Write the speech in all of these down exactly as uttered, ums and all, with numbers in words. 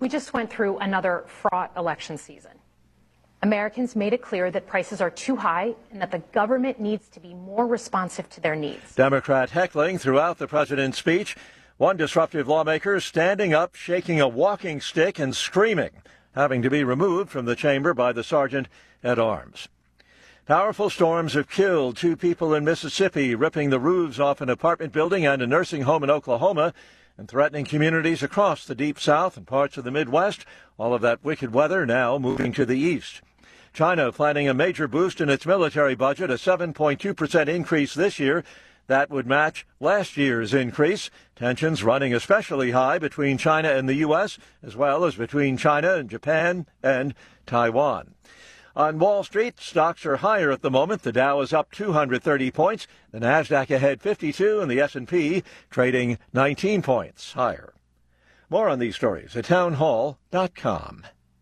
We just went through another fraught election season. Americans made it clear that prices are too high and that the government needs to be more responsive to their needs. Democrat heckling throughout the president's speech. One disruptive lawmaker standing up, shaking a walking stick and screaming, having to be removed from the chamber by the sergeant at arms. Powerful storms have killed two people in Mississippi, ripping the roofs off an apartment building and a nursing home in Oklahoma, and threatening communities across the Deep South and parts of the Midwest. All of that wicked weather now moving to the east. China planning a major boost in its military budget, a seven point two percent increase this year. That would match last year's increase. Tensions running especially high between China and the U S, as well as between China and Japan and Taiwan. On Wall Street, stocks are higher at the moment. The Dow is up two hundred thirty points. The Nasdaq ahead fifty-two, and the S and P trading nineteen points higher. More on these stories at townhall dot com.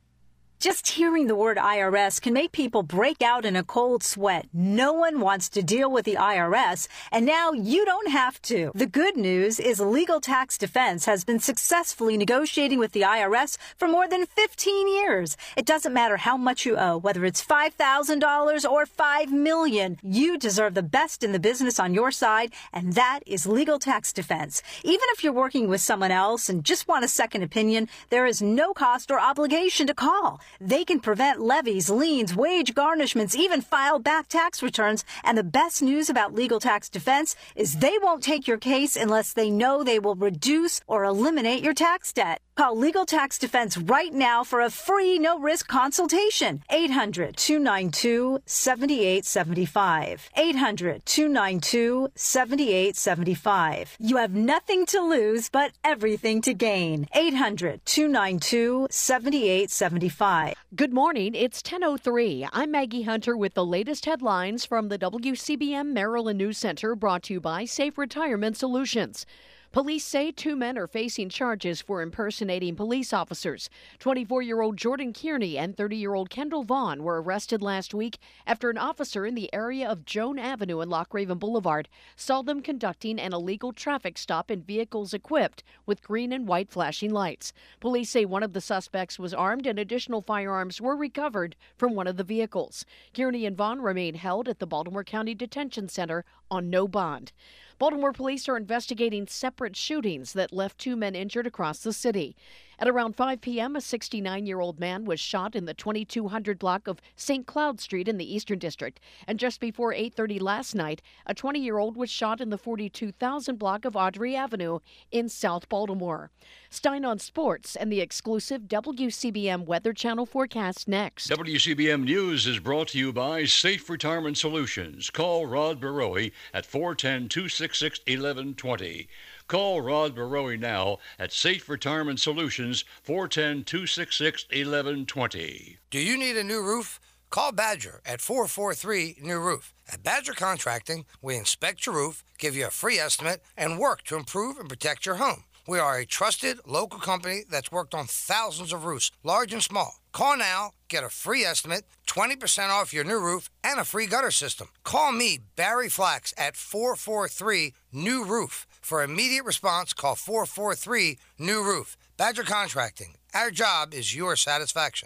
Just hearing the word I R S can make people break out in a cold sweat. No one wants to deal with the I R S, and now you don't have to. The good news is Legal Tax Defense has been successfully negotiating with the I R S for more than fifteen years. It doesn't matter how much you owe, whether it's five thousand dollars or five million dollars. You deserve the best in the business on your side, and that is Legal Tax Defense. Even if you're working with someone else and just want a second opinion, there is no cost or obligation to call. They can prevent levies, liens, wage garnishments, even file back tax returns. And the best news about Legal Tax Defense is they won't take your case unless they know they will reduce or eliminate your tax debt. Call Legal Tax Defense right now for a free, no-risk consultation. eight hundred, two nine two, seven eight seven five. eight hundred, two nine two, seven eight seven five. You have nothing to lose but everything to gain. eight hundred, two nine two, seven eight seven five. Good morning. It's ten oh three. I'm Maggie Hunter with the latest headlines from the W C B M Maryland News Center, brought to you by Safe Retirement Solutions. Police say two men are facing charges for impersonating police officers. twenty-four-year-old Jordan Kearney and thirty-year-old Kendall Vaughn were arrested last week after an officer in the area of Joan Avenue and Loch Raven Boulevard saw them conducting an illegal traffic stop in vehicles equipped with green and white flashing lights. Police say one of the suspects was armed and additional firearms were recovered from one of the vehicles. Kearney and Vaughn remain held at the Baltimore County Detention Center on no bond. Baltimore police are investigating separate shootings that left two men injured across the city. At around five p.m., a sixty-nine-year-old man was shot in the twenty-two hundred block of Saint Cloud Street in the Eastern District. And just before eight thirty last night, a twenty-year-old was shot in the forty-two thousand block of Audrey Avenue in South Baltimore. Stein on sports and the exclusive W C B M Weather Channel forecast next. W C B M News is brought to you by Safe Retirement Solutions. Call Rod Barowie at four one zero, two six six, one one two zero. Call Rod Barowie now at Safe Retirement Solutions, four one zero, two six six, one one two zero. Do you need a new roof? Call Badger at four four three, new roof. At Badger Contracting, we inspect your roof, give you a free estimate, and work to improve and protect your home. We are a trusted local company that's worked on thousands of roofs, large and small. Call now, get a free estimate, twenty percent off your new roof, and a free gutter system. Call me, Barry Flax, at four four three, new roof. For immediate response, call four four three, new roof. Badger Contracting. Our job is your satisfaction.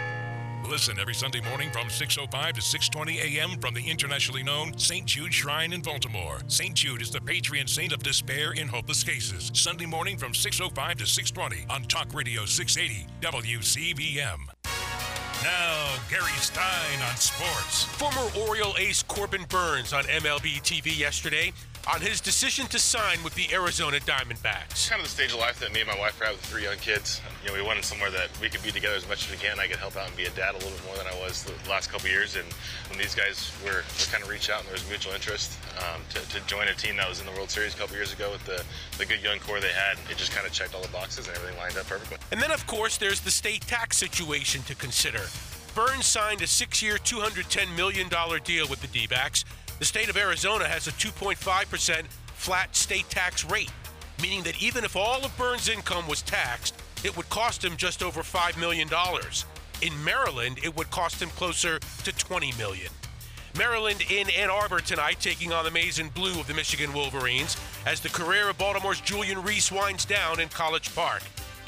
Listen every Sunday morning from six oh five to six twenty a.m. from the internationally known Saint Jude Shrine in Baltimore. Saint Jude is the patron saint of despair in hopeless cases. Sunday morning from six oh five to six twenty on Talk Radio six eighty W C B M. Now, Gary Stein on sports. Former Oriole ace Corbin Burnes on M L B T V yesterday on his decision to sign with the Arizona Diamondbacks. Kind of the stage of life that me and my wife are at with three young kids. You know, we wanted somewhere that we could be together as much as we can. I could help out and be a dad a little bit more than I was the last couple of years. And when these guys were, were kind of reached out and there was mutual interest um, to, to join a team that was in the World Series a couple years ago with the, the good young core they had, it just kind of checked all the boxes and everything lined up perfectly. And then, of course, there's the state tax situation to consider. Burnes signed a six-year, two hundred ten million dollars deal with the D-backs. The state of Arizona has a two point five percent flat state tax rate, meaning that even if all of Burnes' income was taxed, it would cost him just over five million dollars. In Maryland, it would cost him closer to twenty million dollars. Maryland in Ann Arbor tonight, taking on the maize and blue of the Michigan Wolverines as the career of Baltimore's Julian Reese winds down in College Park.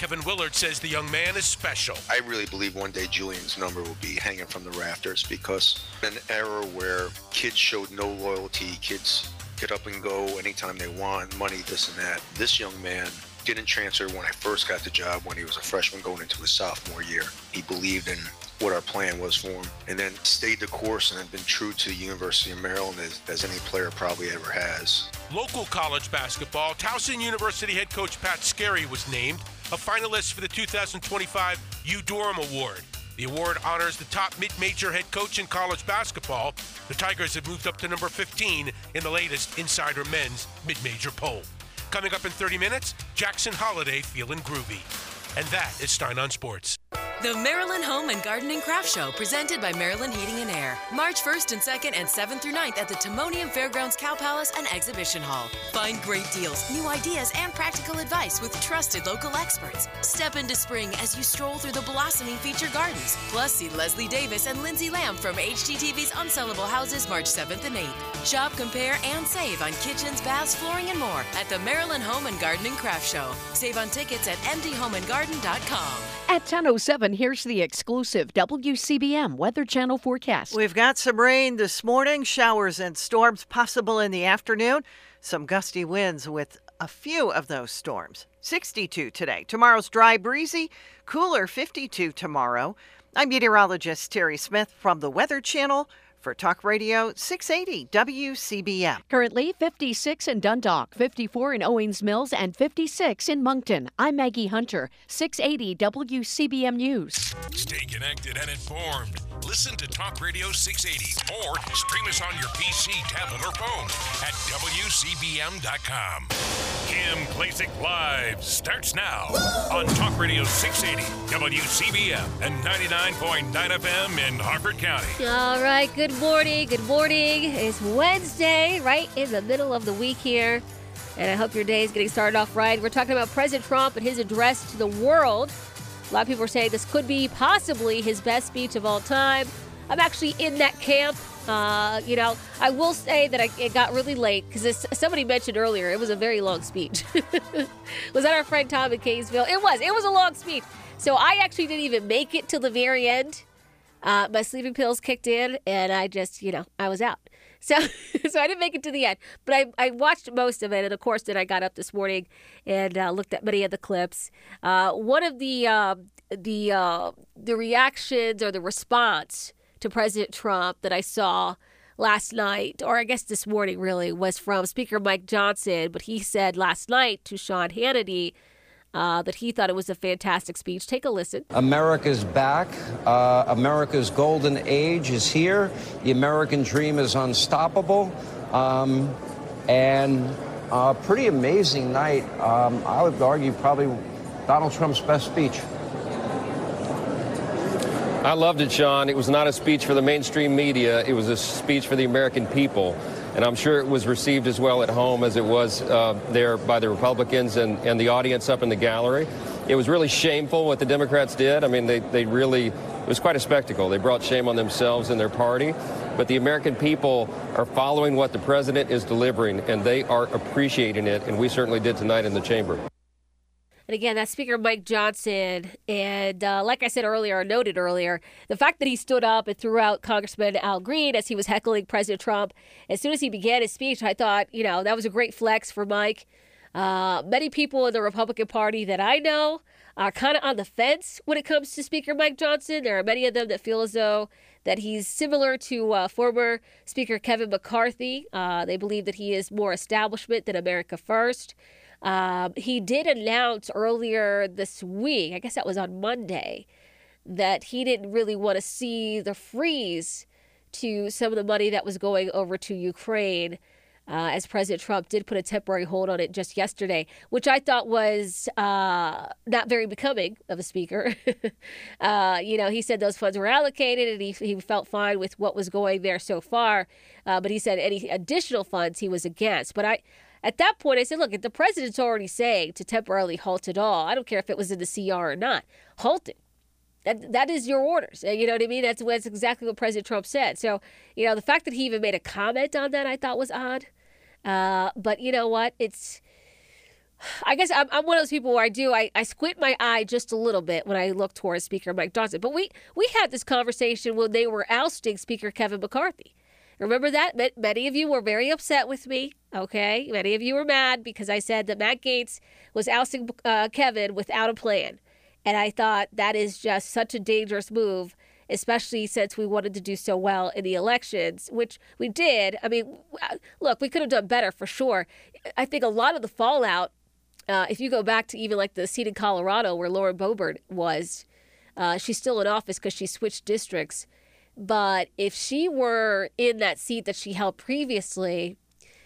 Kevin Willard says the young man is special. I really believe one day Julian's number will be hanging from the rafters, because an era where kids showed no loyalty, kids get up and go anytime they want, money, this and that. This young man didn't transfer when I first got the job, when he was a freshman going into his sophomore year. He believed in what our plan was for him, and then stayed the course and have been true to the University of Maryland as, as any player probably ever has. Local college basketball, Towson University head coach Pat Scarry was named a finalist for the two thousand twenty-five U-Durham Award. The award honors the top mid-major head coach in college basketball. The Tigers have moved up to number fifteen in the latest Insider Men's mid-major poll. Coming up in thirty minutes, Jackson Holiday feeling groovy. And that is Stein on Sports. The Maryland Home and Garden and Craft Show, presented by Maryland Heating and Air. March first and second and seventh through ninth at the Timonium Fairgrounds Cow Palace and Exhibition Hall. Find great deals, new ideas, and practical advice with trusted local experts. Step into spring as you stroll through the blossoming feature gardens. Plus, see Leslie Davis and Lindsay Lamb from H G T V's Unsellable Houses March seventh and eighth. Shop, compare, and save on kitchens, baths, flooring, and more at the Maryland Home and Garden and Craft Show. Save on tickets at m d home and garden dot com. At ten oh seven, here's the exclusive W C B M Weather Channel forecast. We've got some rain this morning, showers and storms possible in the afternoon. Some gusty winds with a few of those storms. sixty-two today. Tomorrow's dry, breezy, cooler fifty-two tomorrow. I'm meteorologist Terry Smith from the Weather Channel for Talk Radio six eighty W C B M. Currently fifty-six in Dundalk, fifty-four in Owings Mills, and fifty-six in Moncton. I'm Maggie Hunter, six eighty W C B M News. Stay connected and informed. Listen to Talk Radio six eighty or stream us on your P C, tablet, or phone at W C B M dot com. Kim Klacik Live starts now on Talk Radio six eighty W C B M and ninety-nine point nine F M in Harford County. All right, good morning. Good morning. It's Wednesday, right in the middle of the week here. And I hope your day is getting started off right. We're talking about President Trump and his address to the world. A lot of people are saying this could be possibly his best speech of all time. I'm actually in that camp. Uh, you know, I will say that I, it got really late because somebody mentioned earlier it was a very long speech. Was that our friend Tom in Kaysville? It was. It was a long speech. So I actually didn't even make it till the very end. Uh, my sleeping pills kicked in, and I just, you know, I was out. So so I didn't make it to the end. But I, I watched most of it, and of course, then I got up this morning and uh, looked at many of the clips. Uh, one of the uh, the uh, the reactions or the response to President Trump that I saw last night, or I guess this morning really, was from Speaker Mike Johnson. But he said last night to Sean Hannity Uh, that he thought it was a fantastic speech. Take a listen. America's back. Uh, America's golden age is here. The American dream is unstoppable. Um, and a pretty amazing night. Um, I would argue probably Donald Trump's best speech. I loved it, Sean. It was not a speech for the mainstream media. It was a speech for the American people. And I'm sure it was received as well at home as it was uh, there by the Republicans and, and the audience up in the gallery. It was really shameful what the Democrats did. I mean, they, they really, it was quite a spectacle. They brought shame on themselves and their party. But the American people are following what the president is delivering, and they are appreciating it. And we certainly did tonight in the chamber. And again, that's Speaker Mike Johnson. And uh, like I said earlier, or noted earlier, the fact that he stood up and threw out Congressman Al Green as he was heckling President Trump, as soon as he began his speech, I thought, you know, that was a great flex for Mike. Uh, many people in the Republican Party that I know are kind of on the fence when it comes to Speaker Mike Johnson. There are many of them that feel as though that he's similar to uh, former Speaker Kevin McCarthy. Uh, they believe that he is more establishment than America first. Um, he did announce earlier this week, I guess that was on Monday, that he didn't really want to see the freeze to some of the money that was going over to Ukraine, uh, as President Trump did put a temporary hold on it just yesterday, which I thought was uh, not very becoming of a speaker. uh, you know, he said those funds were allocated and he, he felt fine with what was going there so far. Uh, but he said any additional funds he was against. But I... At that point, I said, look, if the president's already saying to temporarily halt it all, I don't care if it was in the C R or not, halt it. That, that is your orders. You know what I mean? That's, that's exactly what President Trump said. So, you know, the fact that he even made a comment on that I thought was odd. Uh, but you know what? It's I guess I'm, I'm one of those people where I do, I, I squint my eye just a little bit when I look towards Speaker Mike Johnson. But we, we had this conversation when they were ousting Speaker Kevin McCarthy. Remember that? Many of you were very upset with me, okay? Many of you were mad because I said that Matt Gaetz was ousting uh, Kevin without a plan. And I thought that is just such a dangerous move, especially since we wanted to do so well in the elections, which we did. I mean, look, we could have done better for sure. I think a lot of the fallout, uh, if you go back to even like the seat in Colorado where Lauren Boebert was, uh, she's still in office because she switched districts. But if she were in that seat that she held previously,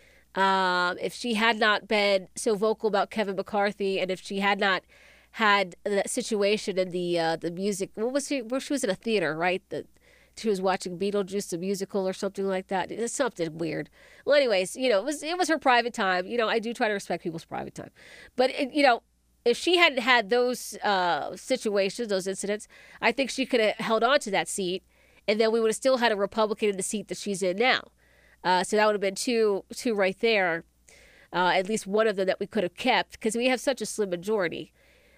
um, if she had not been so vocal about Kevin McCarthy, and if she had not had that situation in the uh, the music, what was she? Where she was in a theater, right? That she was watching Beetlejuice, the musical, or something like that. It's something weird. Well, anyways, you know, it was it was her private time. You know, I do try to respect people's private time, but it, you know. If she hadn't had those uh, situations, those incidents, I think she could have held on to that seat. And then we would have still had a Republican in the seat that she's in now. Uh, so that would have been two, two right there, uh, at least one of them that we could have kept because we have such a slim majority.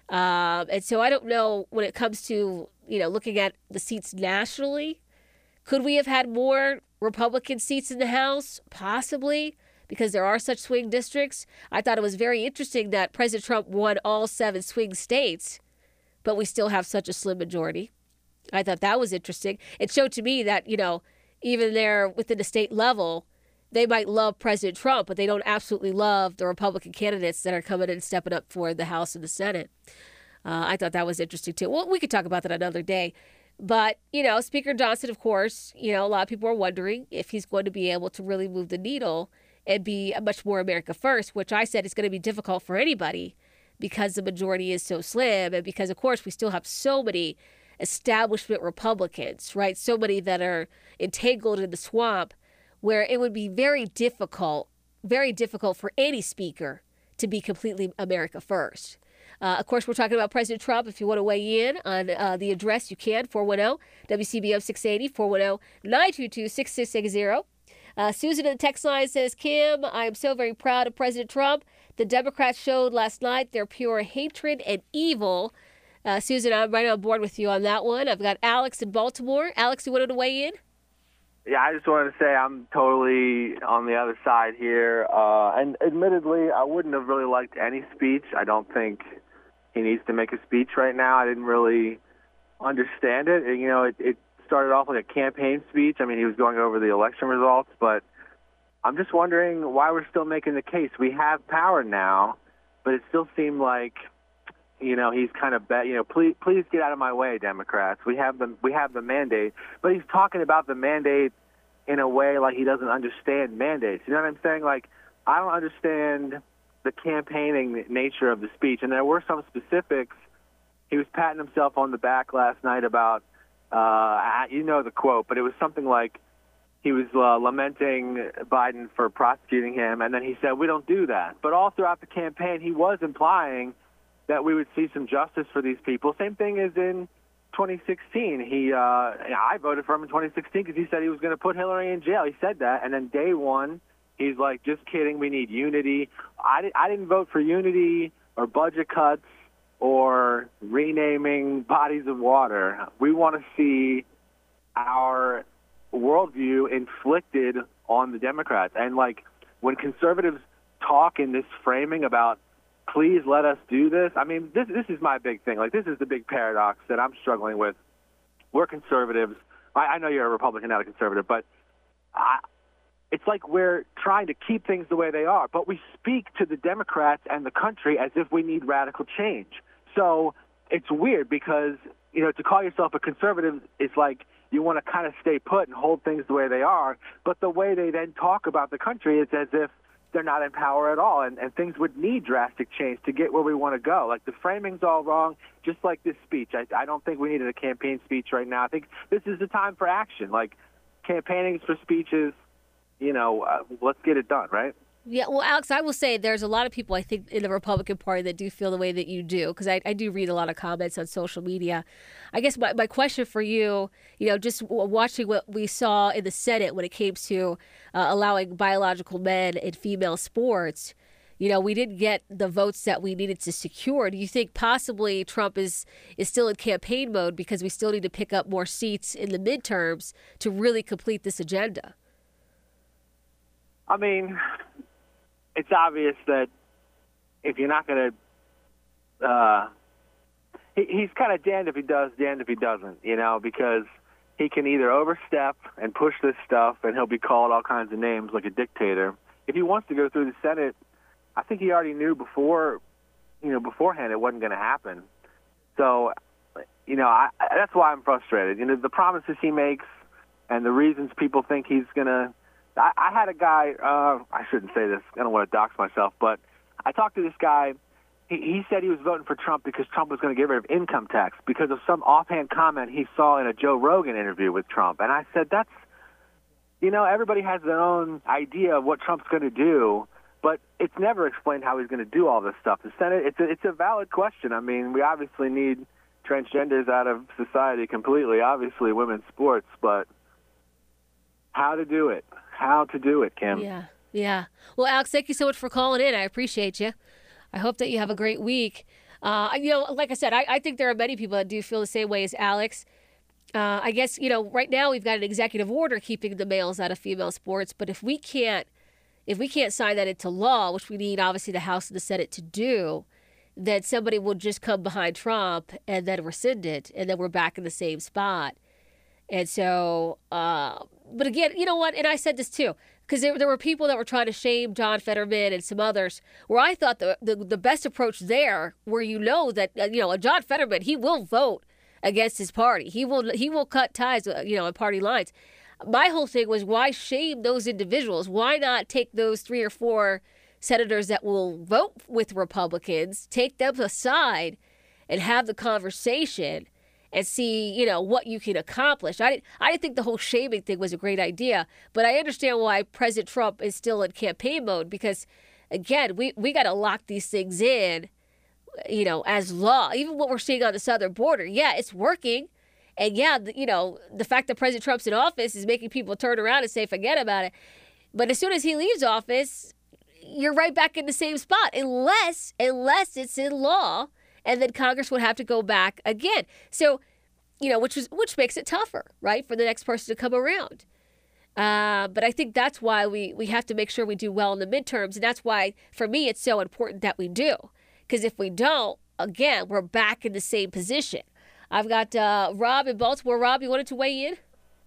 Um, and so I don't know when it comes to, you know, looking at the seats nationally, could we have had more Republican seats in the House? Possibly, because there are such swing districts. I thought it was very interesting that President Trump won all seven swing states, but we still have such a slim majority. I thought that was interesting. It showed to me that, you know, even there within the state level, they might love President Trump, but they don't absolutely love the Republican candidates that are coming in and stepping up for the House and the Senate. Uh, I thought that was interesting, too. Well, we could talk about that another day. But, you know, Speaker Johnson, of course, you know, a lot of people are wondering if he's going to be able to really move the needle and be a much more America first, which I said is going to be difficult for anybody because the majority is so slim and because, of course, we still have so many establishment Republicans, right? So many that are entangled in the swamp where it would be very difficult, very difficult for any speaker to be completely America first. Uh, of course, we're talking about President Trump. If you want to weigh in on uh, the address, you can, four one zero W C B M six eighty, four one zero nine two two six six six zero. Uh, Susan in the text line says, Kim, I am so very proud of President Trump. The Democrats showed last night their pure hatred and evil. Uh, Susan, I'm right on board with you on that one. I've got Alex in Baltimore. Alex, you wanted to weigh in? Yeah, I just wanted to say I'm totally on the other side here. Uh, and admittedly, I wouldn't have really liked any speech. I don't think he needs to make a speech right now. I didn't really understand it. You know, it, it started off like a campaign speech. I mean, he was going over the election results, but I'm just wondering why we're still making the case. We have power now, but it still seemed like, you know, he's kind of, bet, you know, please, please get out of my way, Democrats. We have the, we have the mandate, but he's talking about the mandate in a way like he doesn't understand mandates. You know what I'm saying? Like, I don't understand the campaigning nature of the speech, and there were some specifics. He was patting himself on the back last night about, uh, you know, the quote, but it was something like he was uh, lamenting Biden for prosecuting him, and then he said, we don't do that. But all throughout the campaign, he was implying that we would see some justice for these people. Same thing as in twenty sixteen. He, uh, I voted for him in twenty sixteen because he said he was going to put Hillary in jail. He said that, and then day one, he's like, just kidding, we need unity. I, di- I didn't vote for unity or budget cuts or renaming bodies of water. We want to see our worldview inflicted on the Democrats. And, like, when conservatives talk in this framing about please let us do this. I mean, this this is my big thing. Like, this is the big paradox that I'm struggling with. We're conservatives. I, I know you're a Republican, not a conservative, but I, it's like we're trying to keep things the way they are. But we speak to the Democrats and the country as if we need radical change. So it's weird because, you know, to call yourself a conservative is like you want to kind of stay put and hold things the way they are. But the way they then talk about the country is as if they're not in power at all, and, and things would need drastic change to get where we want to go. Like, the framing's all wrong, just like this speech. I, I don't think we needed a campaign speech right now. I think this is the time for action. Like, campaigning for speeches, you know, uh, let's get it done, right? Yeah, well, Alex, I will say there's a lot of people, I think, in the Republican Party that do feel the way that you do, because I, I do read a lot of comments on social media. I guess my, my question for you, you know, just watching what we saw in the Senate when it came to uh, allowing biological men in female sports, you know, we didn't get the votes that we needed to secure. Do you think possibly Trump is, is still in campaign mode because we still need to pick up more seats in the midterms to really complete this agenda? I mean, it's obvious that if you're not going to, uh, he, he's kind of damned if he does, damned if he doesn't, you know, because he can either overstep and push this stuff and he'll be called all kinds of names like a dictator. If he wants to go through the Senate, I think he already knew before, you know, beforehand it wasn't going to happen. So, you know, I, that's why I'm frustrated. You know, the promises he makes and the reasons people think he's going to, I, I had a guy, uh, I shouldn't say this, I don't want to dox myself, but I talked to this guy. He, he said he was voting for Trump because Trump was going to get rid of income tax because of some offhand comment he saw in a Joe Rogan interview with Trump. And I said, that's, you know, everybody has their own idea of what Trump's going to do, but it's never explained how he's going to do all this stuff. The Senate, it's a, it's a valid question. I mean, we obviously need transgenders out of society completely, obviously women's sports, but how to do it. How to do it, Kim. Yeah, yeah. Well, Alex, thank you so much for calling in. I appreciate you. I hope that you have a great week. Uh, you know, like I said, I, I think there are many people that do feel the same way as Alex. Uh, I guess, you know, right now we've got an executive order keeping the males out of female sports, but if we can't, if we can't sign that into law, which we need obviously the House and the Senate to do, then somebody will just come behind Trump and then rescind it, and then we're back in the same spot. And so, uh, but again, you know what? And I said this too, because there, there were people that were trying to shame John Fetterman and some others, where I thought the, the, the best approach there, where you know that, uh, you know, a John Fetterman, he will vote against his party. He will he will cut ties, you know, on party lines. My whole thing was, why shame those individuals? Why not take those three or four senators that will vote with Republicans, take them aside and have the conversation and see, you know, what you can accomplish. I didn't, I didn't think the whole shaming thing was a great idea, but I understand why President Trump is still in campaign mode because, again, we, we got to lock these things in, you know, as law. Even what we're seeing on the southern border, yeah, it's working. And, yeah, the, you know, the fact that President Trump's in office is making people turn around and say, forget about it. But as soon as he leaves office, you're right back in the same spot, unless unless it's in law. And then Congress would have to go back again. So, you know, which is which makes it tougher, right, for the next person to come around. Uh, but I think that's why we, we have to make sure we do well in the midterms. And that's why, for me, it's so important that we do. Because if we don't, again, we're back in the same position. I've got uh, Rob in Baltimore. Rob, you wanted to weigh in?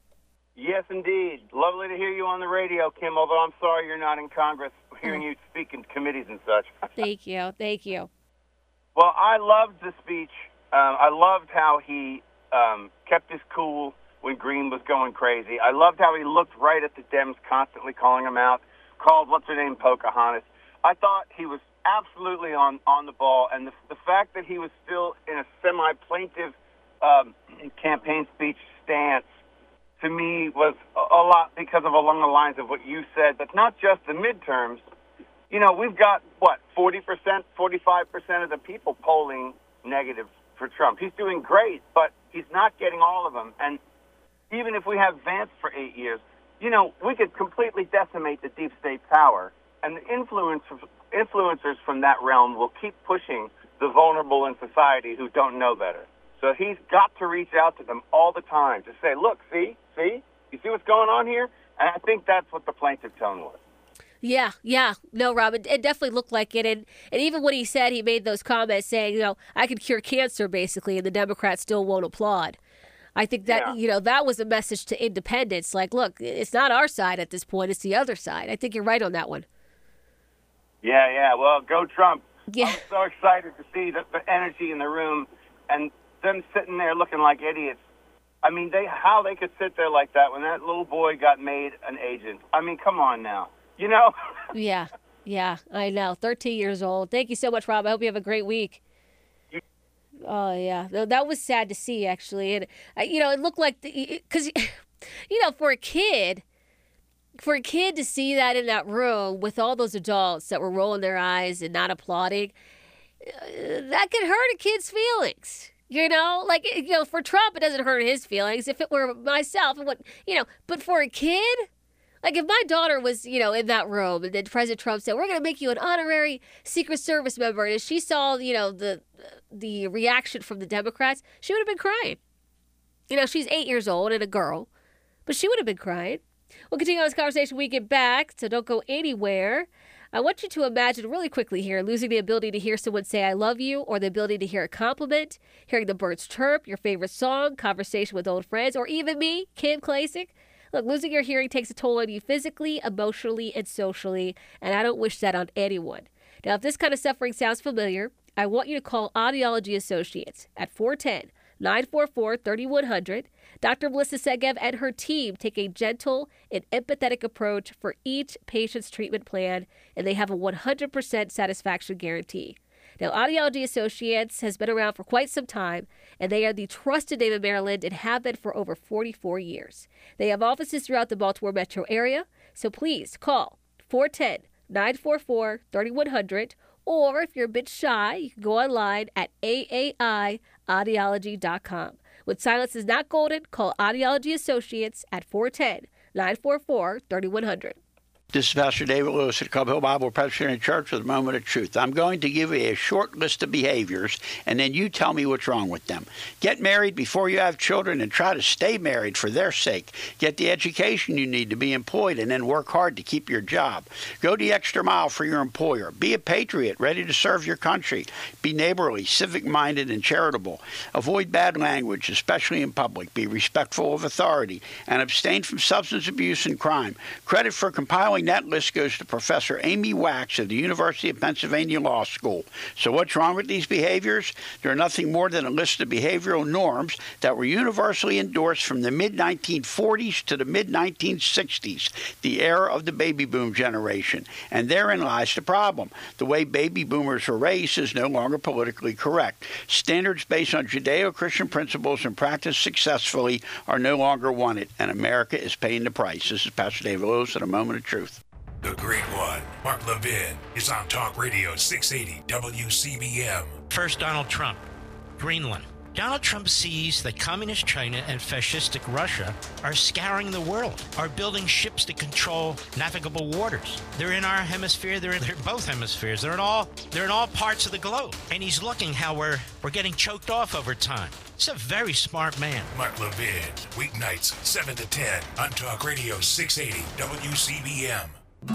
Yes, indeed. Lovely to hear you on the radio, Kim, although I'm sorry you're not in Congress, hearing you speak in committees and such. Thank you. Thank you. Well, I loved the speech. Um, I loved how he um, kept his cool when Green was going crazy. I loved how he looked right at the Dems, constantly calling them out, called, what's her name, Pocahontas. I thought he was absolutely on, on the ball, and the, the fact that he was still in a semi-plaintive um, campaign speech stance, to me, was a, a lot because of along the lines of what you said, but not just the midterms. You know, we've got, what, forty percent, forty-five percent of the people polling negative for Trump. He's doing great, but he's not getting all of them. And even if we have Vance for eight years, you know, we could completely decimate the deep state power, and the influence, influencers from that realm will keep pushing the vulnerable in society who don't know better. So he's got to reach out to them all the time to say, look, see, see, you see what's going on here? And I think that's what the plaintiff tone was. Yeah, yeah. No, Rob, it, it definitely looked like it. And, and even when he said he made those comments saying, you know, I could cure cancer, basically, and the Democrats still won't applaud. I think that, yeah. you know, that was a message to independents. Like, look, it's not our side at this point. It's the other side. I think you're right on that one. Yeah, yeah. Well, go Trump. Yeah. I'm so excited to see the, the energy in the room and them sitting there looking like idiots. I mean, they how they could sit there like that when that little boy got made an agent. I mean, come on now. You know? yeah, yeah, I know. thirteen years old. Thank you so much, Rob. I hope you have a great week. You- oh, yeah. That was sad to see, actually. And, uh, you know, it looked like, because, you know, for a kid, for a kid to see that in that room with all those adults that were rolling their eyes and not applauding, uh, that could hurt a kid's feelings. You know, like, you know, for Trump, it doesn't hurt his feelings. If it were myself, it would, you know, but for a kid, Like if my daughter was, you know, in that room and then President Trump said, we're going to make you an honorary Secret Service member. And she saw, you know, the the reaction from the Democrats, she would have been crying. You know, she's eight years old and a girl, but she would have been crying. We'll continue on this conversation when we get back, so don't go anywhere. I want you to imagine really quickly here losing the ability to hear someone say I love you, or the ability to hear a compliment, hearing the birds chirp, your favorite song, conversation with old friends, or even me, Kim Klacik. Look, losing your hearing takes a toll on you physically, emotionally, and socially, and I don't wish that on anyone. Now, if this kind of suffering sounds familiar, I want you to call Audiology Associates at four one zero, nine four four, three one zero zero. Doctor Melissa Segev and her team take a gentle and empathetic approach for each patient's treatment plan, and they have a one hundred percent satisfaction guarantee. Now, Audiology Associates has been around for quite some time, and they are the trusted name in Maryland and have been for over forty-four years. They have offices throughout the Baltimore metro area, so please call four one zero, nine four four, three one zero zero, or if you're a bit shy, you can go online at A A I audiology dot com. When silence is not golden, call Audiology Associates at four one zero, nine four four, three one zero zero. This is Pastor David Lewis at Club Hill Bible Presbyterian Church with a moment of truth. I'm going to give you a short list of behaviors, and then you tell me what's wrong with them. Get married before you have children and try to stay married for their sake. Get the education you need to be employed and then work hard to keep your job. Go the extra mile for your employer. Be a patriot, ready to serve your country. Be neighborly, civic-minded, and charitable. Avoid bad language, especially in public. Be respectful of authority, and abstain from substance abuse and crime. Credit for compiling that list goes to Professor Amy Wax of the University of Pennsylvania Law School. So what's wrong with these behaviors? They're nothing more than a list of behavioral norms that were universally endorsed from the mid nineteen forties to the mid nineteen sixties, the era of the baby boom generation. And therein lies the problem. The way baby boomers were raised is no longer politically correct. Standards based on Judeo-Christian principles and practiced successfully are no longer wanted, and America is paying the price. This is Pastor David Lewis at A Moment of Truth. The Great One, Mark Levin, is on Talk Radio six eighty W C B M. First, Donald Trump. Greenland. Donald Trump sees that communist China and fascistic Russia are scouring the world, are building ships to control navigable waters. They're in our hemisphere, they're in they're both hemispheres, they're in all they're in all parts of the globe. And he's looking how we're we're getting choked off over time. He's a very smart man. Mark Levin, weeknights seven to ten on Talk Radio six eighty W C B M.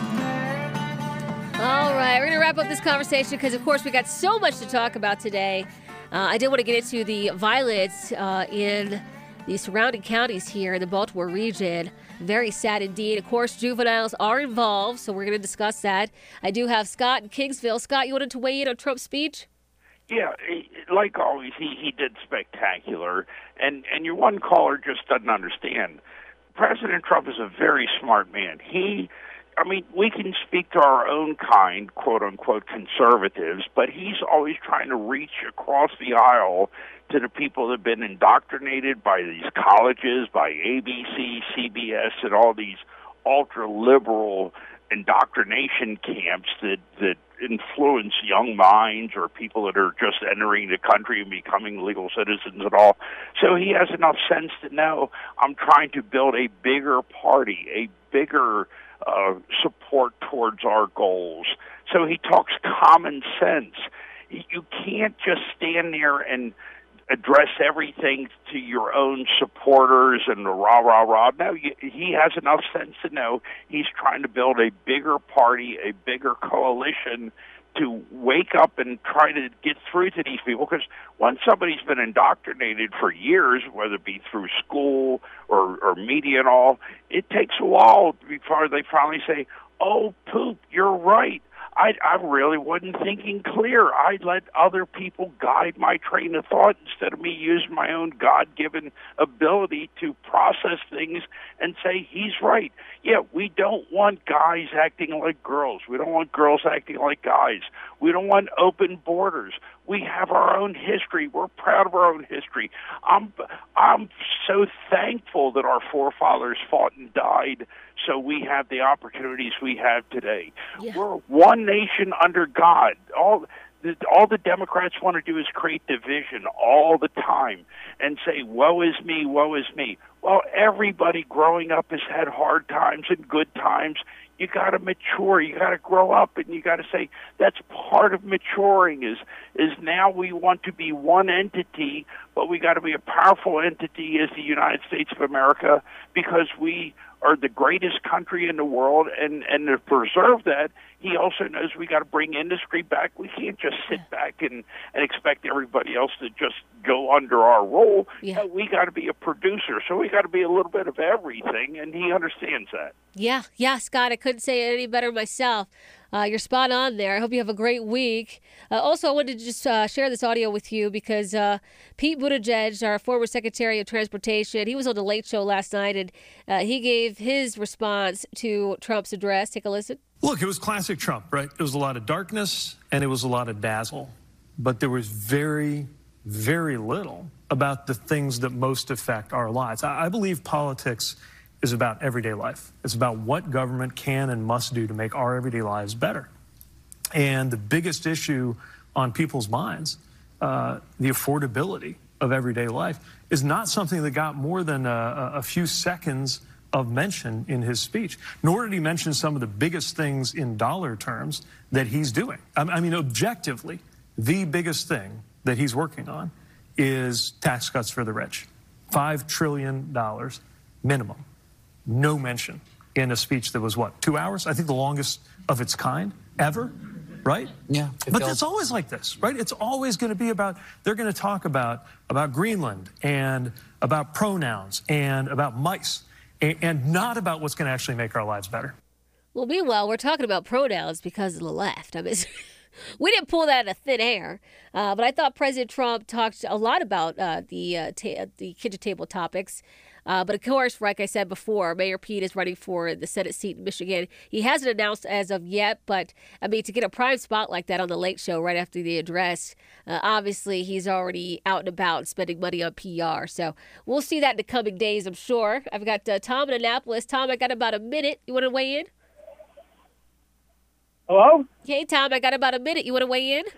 All right, we're going to wrap up this conversation because, of course, we got so much to talk about today. Uh, I did want to get into the violence uh, in the surrounding counties here in the Baltimore region. Very sad indeed. Of course, juveniles are involved, so we're going to discuss that. I do have Scott in Kingsville. Scott, you wanted to weigh in on Trump's speech? Yeah, like always, he, he did spectacular, and, and your one caller just doesn't understand. President Trump is a very smart man. He... I mean, we can speak to our own kind, quote-unquote, conservatives, but he's always trying to reach across the aisle to the people that have been indoctrinated by these colleges, by A B C, C B S, and all these ultra-liberal indoctrination camps that, that influence young minds or people that are just entering the country and becoming legal citizens and all. So he has enough sense to know I'm trying to build a bigger party, a bigger Uh, support towards our goals. So he talks common sense. You can't just stand there and address everything to your own supporters and the rah, rah, rah. No, he has enough sense to know he's trying to build a bigger party, a bigger coalition to wake up and try to get through to these people. Because once somebody's been indoctrinated for years, whether it be through school or, or media and all, it takes a while before they finally say, oh, poop, you're right. I, I really wasn't thinking clear. I let other people guide my train of thought instead of me using my own God-given ability to process things and say, he's right. Yeah, we don't want guys acting like girls. We don't want girls acting like guys. We don't want open borders. We have our own history. We're proud of our own history. I'm, I'm so thankful that our forefathers fought and died so we have the opportunities we have today. Yeah. We're one nation under God. All the, all the Democrats want to do is create division all the time and say, woe is me, woe is me. Well, everybody growing up has had hard times and good times. You got to mature. You got to grow up, and you got to say that's part of maturing. Is is now we want to be one entity, but we got to be a powerful entity as the United States of America because we are the greatest country in the world, and and to preserve that, he also knows we got to bring industry back. We can't just sit back and and expect everybody else to just go under our role. Yeah. Uh, we got to be a producer, so we got to be a little bit of everything, and he understands that. Yeah, yeah, Scott, I couldn't say it any better myself. Uh, you're spot on there. I hope you have a great week. Uh, also, I wanted to just uh, share this audio with you because uh, Pete Buttigieg, our former Secretary of Transportation, he was on the Late Show last night, and uh, he gave his response to Trump's address. Take a listen. Look, it was classic Trump, right? It was a lot of darkness and it was a lot of dazzle. But there was very, very little about the things that most affect our lives. I, I believe politics is about everyday life. It's about what government can and must do to make our everyday lives better. And the biggest issue on people's minds, uh, the affordability of everyday life, is not something that got more than a, a few seconds of mention in his speech, nor did he mention some of the biggest things in dollar terms that he's doing. I, I mean, objectively, the biggest thing that he's working on is tax cuts for the rich. Five trillion dollars minimum. No mention in a speech that was, what, two hours? I think the longest of its kind ever, right? Yeah. But it's always like this, right? It's always going to be about, they're going to talk about, about Greenland and about pronouns and about mice and, and not about what's going to actually make our lives better. Well, meanwhile, we're talking about pronouns because of the left. I mean, we didn't pull that out of thin air, uh, but I thought President Trump talked a lot about uh, the uh, ta- the kitchen table topics. Uh, but of course, like I said before, Mayor Pete is running for the Senate seat in Michigan. He hasn't announced as of yet, but I mean, to get a prime spot like that on the Late Show right after the address, uh, obviously he's already out and about spending money on P R. So we'll see that in the coming days, I'm sure. I've got uh, Tom in Annapolis. Tom, I got about a minute. You want to weigh in? Hello? Hey, Tom, I got about a minute. You want to weigh in?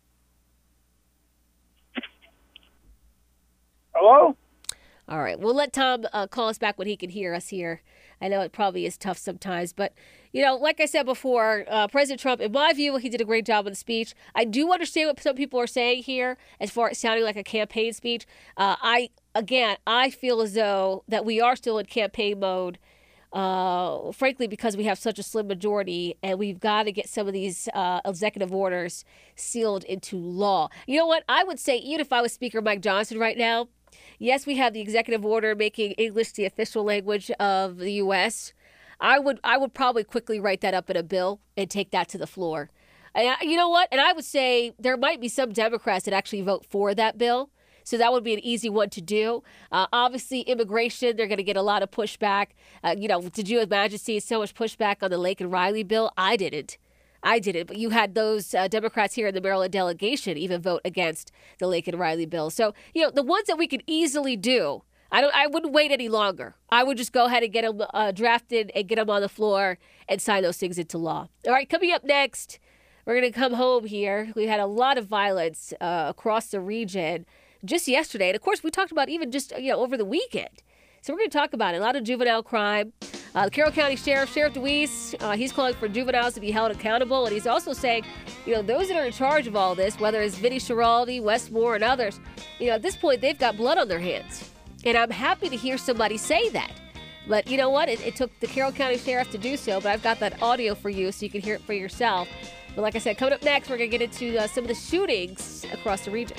Hello? All right. We'll let Tom uh, call us back when he can hear us here. I know it probably is tough sometimes. But, you know, like I said before, uh, President Trump, in my view, he did a great job on the speech. I do understand what some people are saying here as far as sounding like a campaign speech. Uh, I, again, I feel as though that we are still in campaign mode. Uh, frankly, because we have such a slim majority and we've got to get some of these uh, executive orders sealed into law. You know what? I would say, even if I was Speaker Mike Johnson right now, yes, we have the executive order making English the official language of the U S. I would I would probably quickly write that up in a bill and take that to the floor. And you know what? And I would say there might be some Democrats that actually vote for that bill. So that would be an easy one to do. Uh, obviously, immigration, they're going to get a lot of pushback. Uh, you know, did you imagine seeing so much pushback on the Laken Riley bill? I didn't. I didn't. But you had those uh, Democrats here in the Maryland delegation even vote against the Laken Riley bill. So, you know, the ones that we could easily do, I don't. I wouldn't wait any longer. I would just go ahead and get them uh, drafted and get them on the floor and sign those things into law. All right, coming up next, we're going to come home here. We had a lot of violence uh, across the region just yesterday. And, of course, we talked about even just, you know, over the weekend. So we're going to talk about it. A lot of juvenile crime. Uh, the Carroll County Sheriff, Sheriff DeWeese, uh, he's calling for juveniles to be held accountable. And he's also saying, you know, those that are in charge of all this, whether it's Vinnie Schiraldi, Wes Moore, and others, you know, at this point, they've got blood on their hands. And I'm happy to hear somebody say that. But you know what? It, it took the Carroll County Sheriff to do so. But I've got that audio for you so you can hear it for yourself. But like I said, coming up next, we're going to get into uh, some of the shootings across the region.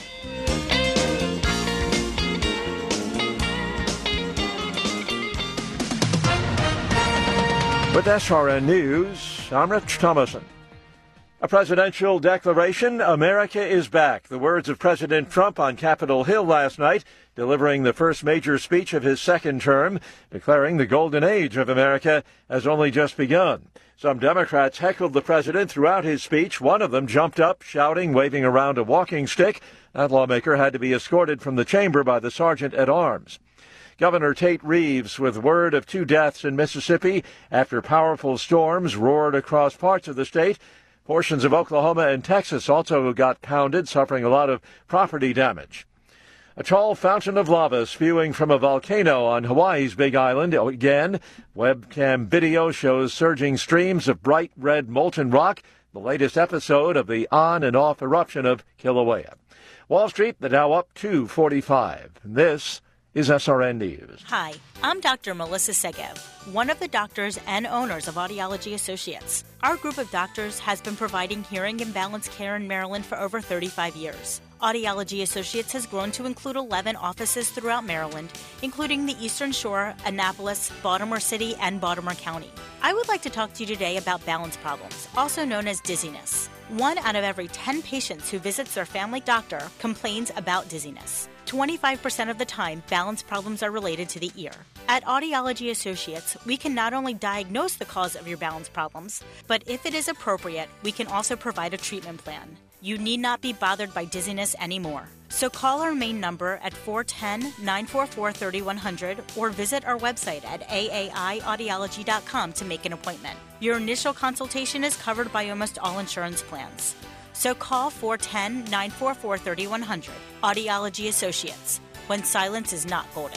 With S R N News, I'm Rich Thomason. A presidential declaration, America is back. The words of President Trump on Capitol Hill last night, delivering the first major speech of his second term, declaring the golden age of America has only just begun. Some Democrats heckled the president throughout his speech. One of them jumped up, shouting, waving around a walking stick. That lawmaker had to be escorted from the chamber by the sergeant at arms. Governor Tate Reeves with word of two deaths in Mississippi after powerful storms roared across parts of the state. Portions of Oklahoma and Texas also got pounded, suffering a lot of property damage. A tall fountain of lava spewing from a volcano on Hawaii's Big Island. Again, webcam video shows surging streams of bright red molten rock, the latest episode of the on and off eruption of Kilauea. Wall Street, the Dow up two forty-five. This is S R N News. Hi, I'm Doctor Melissa Segev, one of the doctors and owners of Audiology Associates. Our group of doctors has been providing hearing and balance care in Maryland for over thirty-five years. Audiology Associates has grown to include eleven offices throughout Maryland, including the Eastern Shore, Annapolis, Baltimore City, and Baltimore County. I would like to talk to you today about balance problems, also known as dizziness. One out of every ten patients who visits their family doctor complains about dizziness. twenty-five percent of the time, balance problems are related to the ear. At Audiology Associates, we can not only diagnose the cause of your balance problems, but if it is appropriate, we can also provide a treatment plan. You need not be bothered by dizziness anymore. So call our main number at four one zero, nine four four, three one zero zero or visit our website at A A I audiology dot com to make an appointment. Your initial consultation is covered by almost all insurance plans. So call four one zero, nine four four, three one zero zero. Audiology Associates, when silence is not golden.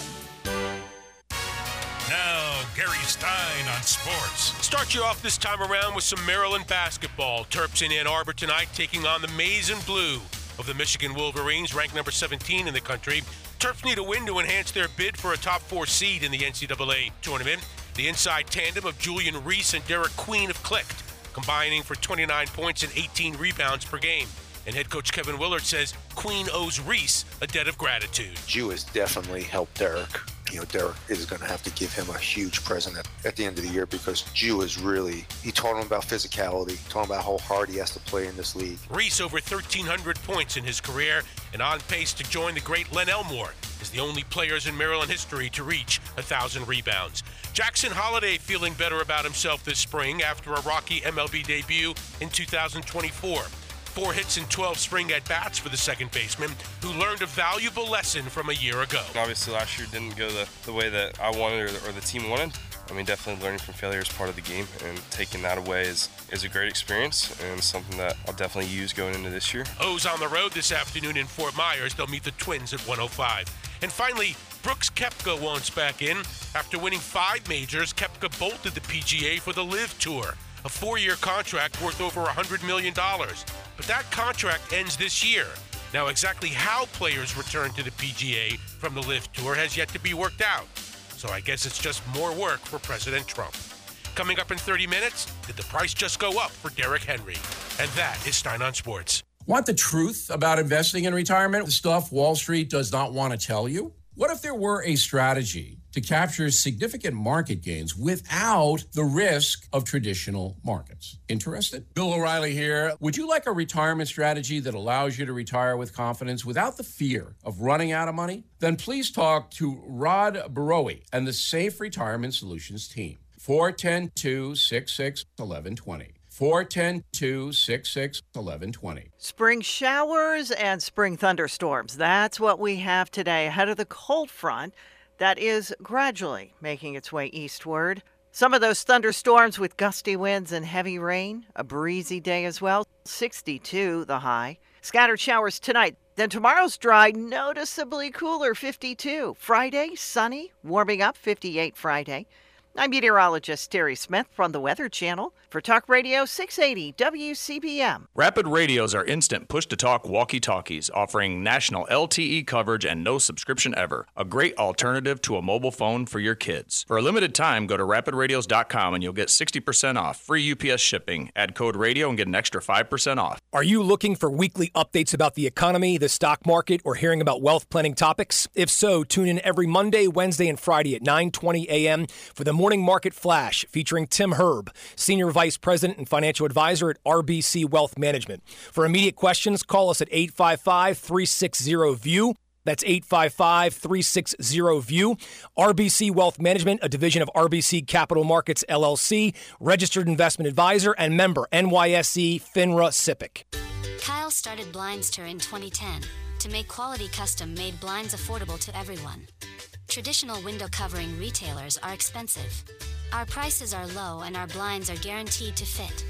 Now, Gary Stein on sports. Start you off this time around with some Maryland basketball. Terps in Ann Arbor tonight taking on the maize and blue of the Michigan Wolverines, ranked number seventeen in the country. Terps need a win to enhance their bid for a top four seed in the N C double A tournament. The inside tandem of Julian Reese and Derek Queen have clicked, combining for twenty-nine points and eighteen rebounds per game. And head coach Kevin Willard says Queen owes Reese a debt of gratitude. Jew has definitely helped Derek. You know, Derek is going to have to give him a huge present at, at the end of the year because Jew is really, he taught him about physicality, taught him about how hard he has to play in this league. Reese over thirteen hundred points in his career and on pace to join the great Len Elmore as the only players in Maryland history to reach one thousand rebounds. Jackson Holiday feeling better about himself this spring after a rocky M L B debut in two thousand twenty-four. Four hits and twelve spring at-bats for the second baseman, who learned a valuable lesson from a year ago. Obviously, last year didn't go the, the way that I wanted or the, or the team wanted. I mean, definitely learning from failure is part of the game, and taking that away is, is a great experience and something that I'll definitely use going into this year. O's on the road this afternoon in Fort Myers. They'll meet the Twins at one oh five. And finally, Brooks Koepka wants back in. After winning five majors, Koepka bolted the P G A for the LIV Tour, a four-year contract worth over one hundred million dollars. But that contract ends this year. Now, exactly how players return to the P G A from the LIV Tour has yet to be worked out. So I guess it's just more work for President Trump. Coming up in thirty minutes, did the price just go up for Derrick Henry? And that is Stein on Sports. Want the truth about investing in retirement? The stuff Wall Street does not want to tell you? What if there were a strategy to capture significant market gains without the risk of traditional markets? Interested? Bill O'Reilly here. Would you like a retirement strategy that allows you to retire with confidence without the fear of running out of money? Then please talk to Rod Barowie and the Safe Retirement Solutions team. four one zero, two six six, one one two zero. four one zero, two six six, one one two zero. Spring showers and spring thunderstorms. That's what we have today ahead of the cold front that is gradually making its way eastward. Some of those thunderstorms with gusty winds and heavy rain. A breezy day as well. sixty-two the high. Scattered showers tonight. Then tomorrow's dry, noticeably cooler, fifty-two. Friday, sunny, warming up, fifty-eight Friday. I'm meteorologist Terry Smith from the Weather Channel for Talk Radio six eighty W C B M. Rapid Radios are instant push-to-talk walkie-talkies offering national L T E coverage and no subscription ever. A great alternative to a mobile phone for your kids. For a limited time, go to rapid radios dot com and you'll get sixty percent off. Free U P S shipping. Add code radio and get an extra five percent off. Are you looking for weekly updates about the economy, the stock market, or hearing about wealth planning topics? If so, tune in every Monday, Wednesday, and Friday at nine twenty a.m. for the Morning Market Flash featuring Tim Herb, Senior Vice President and Financial Advisor at R B C Wealth Management. For immediate questions, call us at eight five five, three six zero, V I E W. That's eight five five, three six zero, V I E W. R B C Wealth Management, a division of R B C Capital Markets, L L C, registered investment advisor and member N Y S E FINRA S I P C. Kyle started Blindster in twenty ten to make quality custom-made blinds affordable to everyone. Traditional window covering retailers are expensive. Our prices are low and our blinds are guaranteed to fit.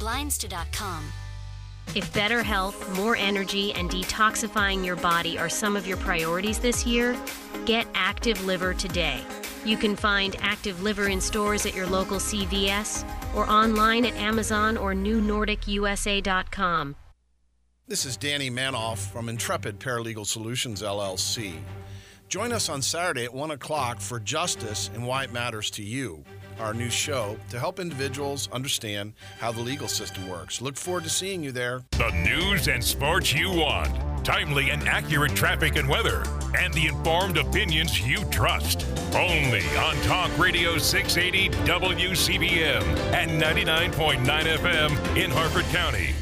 Blindster dot com. If better health, more energy, and detoxifying your body are some of your priorities this year, get Active Liver today. You can find Active Liver in stores at your local C V S or online at Amazon or new nordic U S A dot com. This is Danny Manoff from Intrepid Paralegal Solutions, L L C. Join us on Saturday at one o'clock for Justice and Why It Matters to You, our new show to help individuals understand how the legal system works. Look forward to seeing you there. The news and sports you want, timely and accurate traffic and weather, and the informed opinions you trust. Only on Talk Radio six eighty W C B M and ninety-nine point nine F M in Harford County.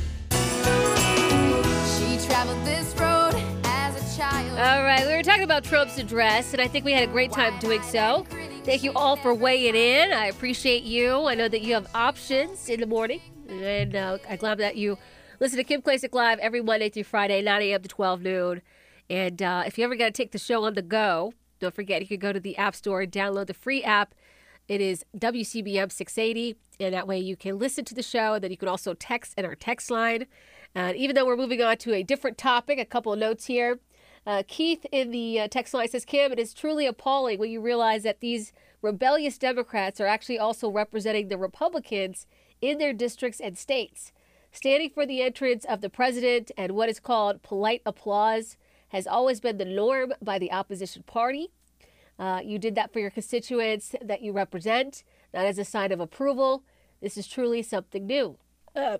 She traveled this road as a child. All right, we were talking about Trump's address, and I think we had a great time doing so. Thank you all for weighing in. I appreciate you. I know that you have options in the morning, and uh, I'm glad that you listen to Kim Klacik Live every Monday through Friday, nine a.m. to twelve noon. And uh, if you ever got to take the show on the go, don't forget you can go to the App Store and download the free app. It is W C B M six eighty, and that way you can listen to the show, and then you can also text in our text line. And even though we're moving on to a different topic, a couple of notes here. Uh, Keith in the uh, text line says, Kim, it is truly appalling when you realize that these rebellious Democrats are actually also representing the Republicans in their districts and states. Standing for the entrance of the president and what is called polite applause has always been the norm by the opposition party. Uh, you did that for your constituents that you represent, not as a sign of approval. This is truly something new. Uh,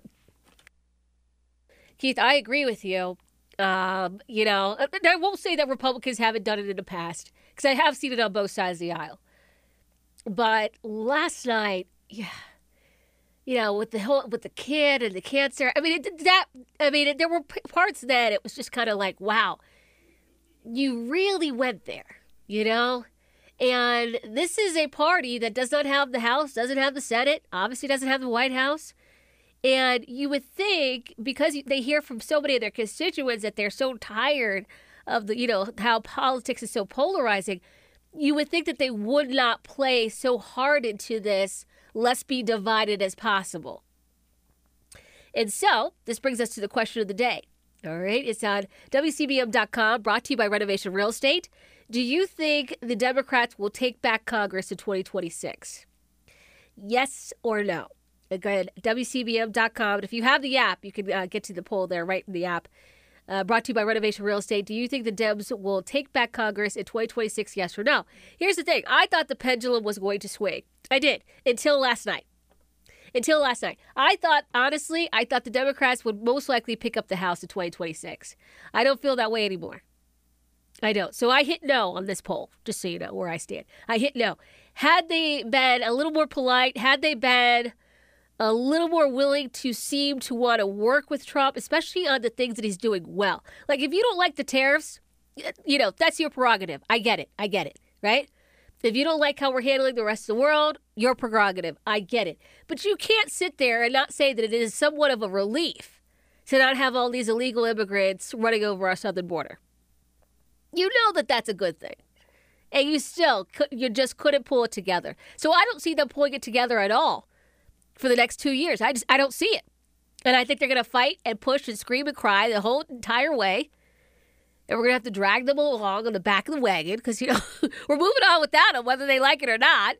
Keith, I agree with you. Um, you know, I won't say that Republicans haven't done it in the past, because I have seen it on both sides of the aisle. But last night, yeah, you know, with the whole, with the kid and the cancer, I mean, it, that, I mean, it, there were p- parts that it was just kind of like, wow, you really went there, you know? And this is a party that does not have the House, doesn't have the Senate, obviously doesn't have the White House. And you would think, because they hear from so many of their constituents that they're so tired of the, you know, how politics is so polarizing, you would think that they would not play so hard into this, let's be divided as possible. And so, this brings us to the question of the day. All right, it's on W C B M dot com, brought to you by Renovation Real Estate. Do you think the Democrats will take back Congress in twenty twenty-six? Yes or no? Again, W C B M dot com. And if you have the app, you can uh, get to the poll there right in the app. Uh, brought to you by Renovation Real Estate. Do you think the Dems will take back Congress in twenty twenty-six, yes or no? Here's the thing. I thought the pendulum was going to swing. I did, until last night. Until last night. I thought, honestly, I thought the Democrats would most likely pick up the House in twenty twenty-six. I don't feel that way anymore. I don't. So I hit no on this poll, just so you know where I stand. I hit no. Had they been a little more polite, had they been a little more willing to seem to want to work with Trump, especially on the things that he's doing well. Like, if you don't like the tariffs, you know, that's your prerogative. I get it. I get it, right? If you don't like how we're handling the rest of the world, your prerogative. I get it. But you can't sit there and not say that it is somewhat of a relief to not have all these illegal immigrants running over our southern border. You know that that's a good thing. And you still, you just couldn't pull it together. So I don't see them pulling it together at all for the next two years. I just, I don't see it. And I think they're going to fight and push and scream and cry the whole entire way. And we're going to have to drag them along on the back of the wagon because, you know, we're moving on without them, whether they like it or not.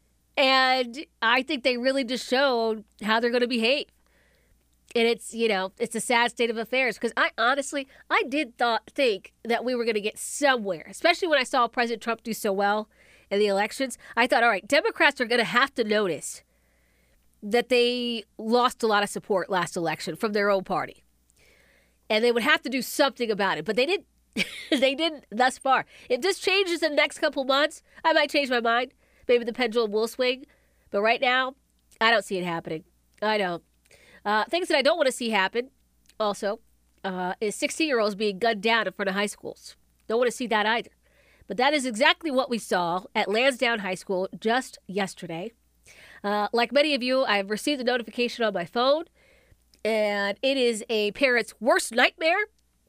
And I think they really just showed how they're going to behave. And it's, you know, it's a sad state of affairs because I honestly, I did thought, think that we were going to get somewhere, especially when I saw President Trump do so well in the elections. I thought, all right, Democrats are going to have to notice that they lost a lot of support last election from their own party. And they would have to do something about it. But they didn't. They didn't thus far. If this changes in the next couple months, I might change my mind. Maybe the pendulum will swing. But right now, I don't see it happening. I don't. Uh, things that I don't want to see happen, also, uh, is sixteen-year-olds being gunned down in front of high schools. Don't want to see that either. But that is exactly what we saw at Lansdowne High School just yesterday. Uh, like many of you, I've received a notification on my phone, and it is a parent's worst nightmare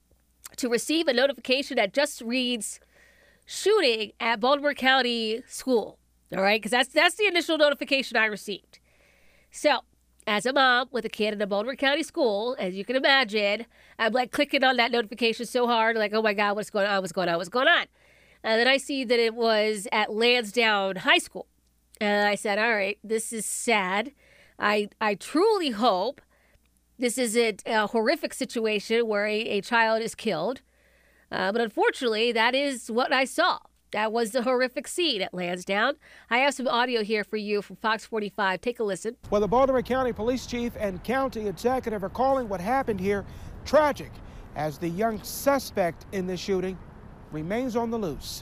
to receive a notification that just reads shooting at Baltimore County School. All right, because that's that's the initial notification I received. So as a mom with a kid in a Baltimore County school, as you can imagine, I'm like clicking on that notification so hard, like, oh my God, what's going on, what's going on, what's going on? And then I see that it was at Lansdowne High School. And I said, all right, this is sad. I I truly hope this isn't a horrific situation where a, a child is killed. Uh, but unfortunately, that is what I saw. That was the horrific scene at Lansdowne. I have some audio here for you from Fox forty-five. Take a listen. Well, the Baltimore County Police Chief and County Executive are calling what happened here tragic, as the young suspect in the shooting remains on the loose.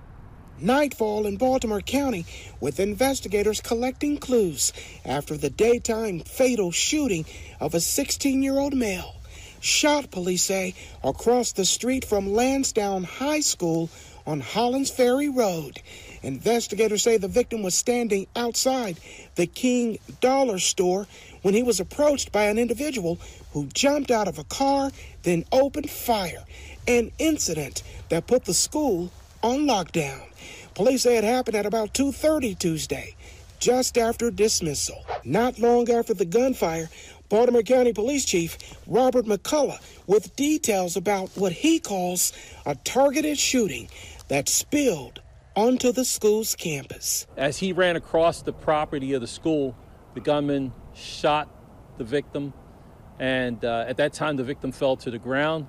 Nightfall in Baltimore County, with investigators collecting clues after the daytime fatal shooting of a sixteen-year-old male. Shot, police say, across the street from Lansdowne High School on Hollands Ferry Road. Investigators say the victim was standing outside the King Dollar store when he was approached by an individual who jumped out of a car, then opened fire, an incident that put the school on lockdown. Police say it happened at about two thirty Tuesday, just after dismissal. Not long after the gunfire, Baltimore County Police Chief Robert McCullough with details about what he calls a targeted shooting that spilled onto the school's campus. As he ran across the property of the school, the gunman shot the victim, and uh, at that time the victim fell to the ground,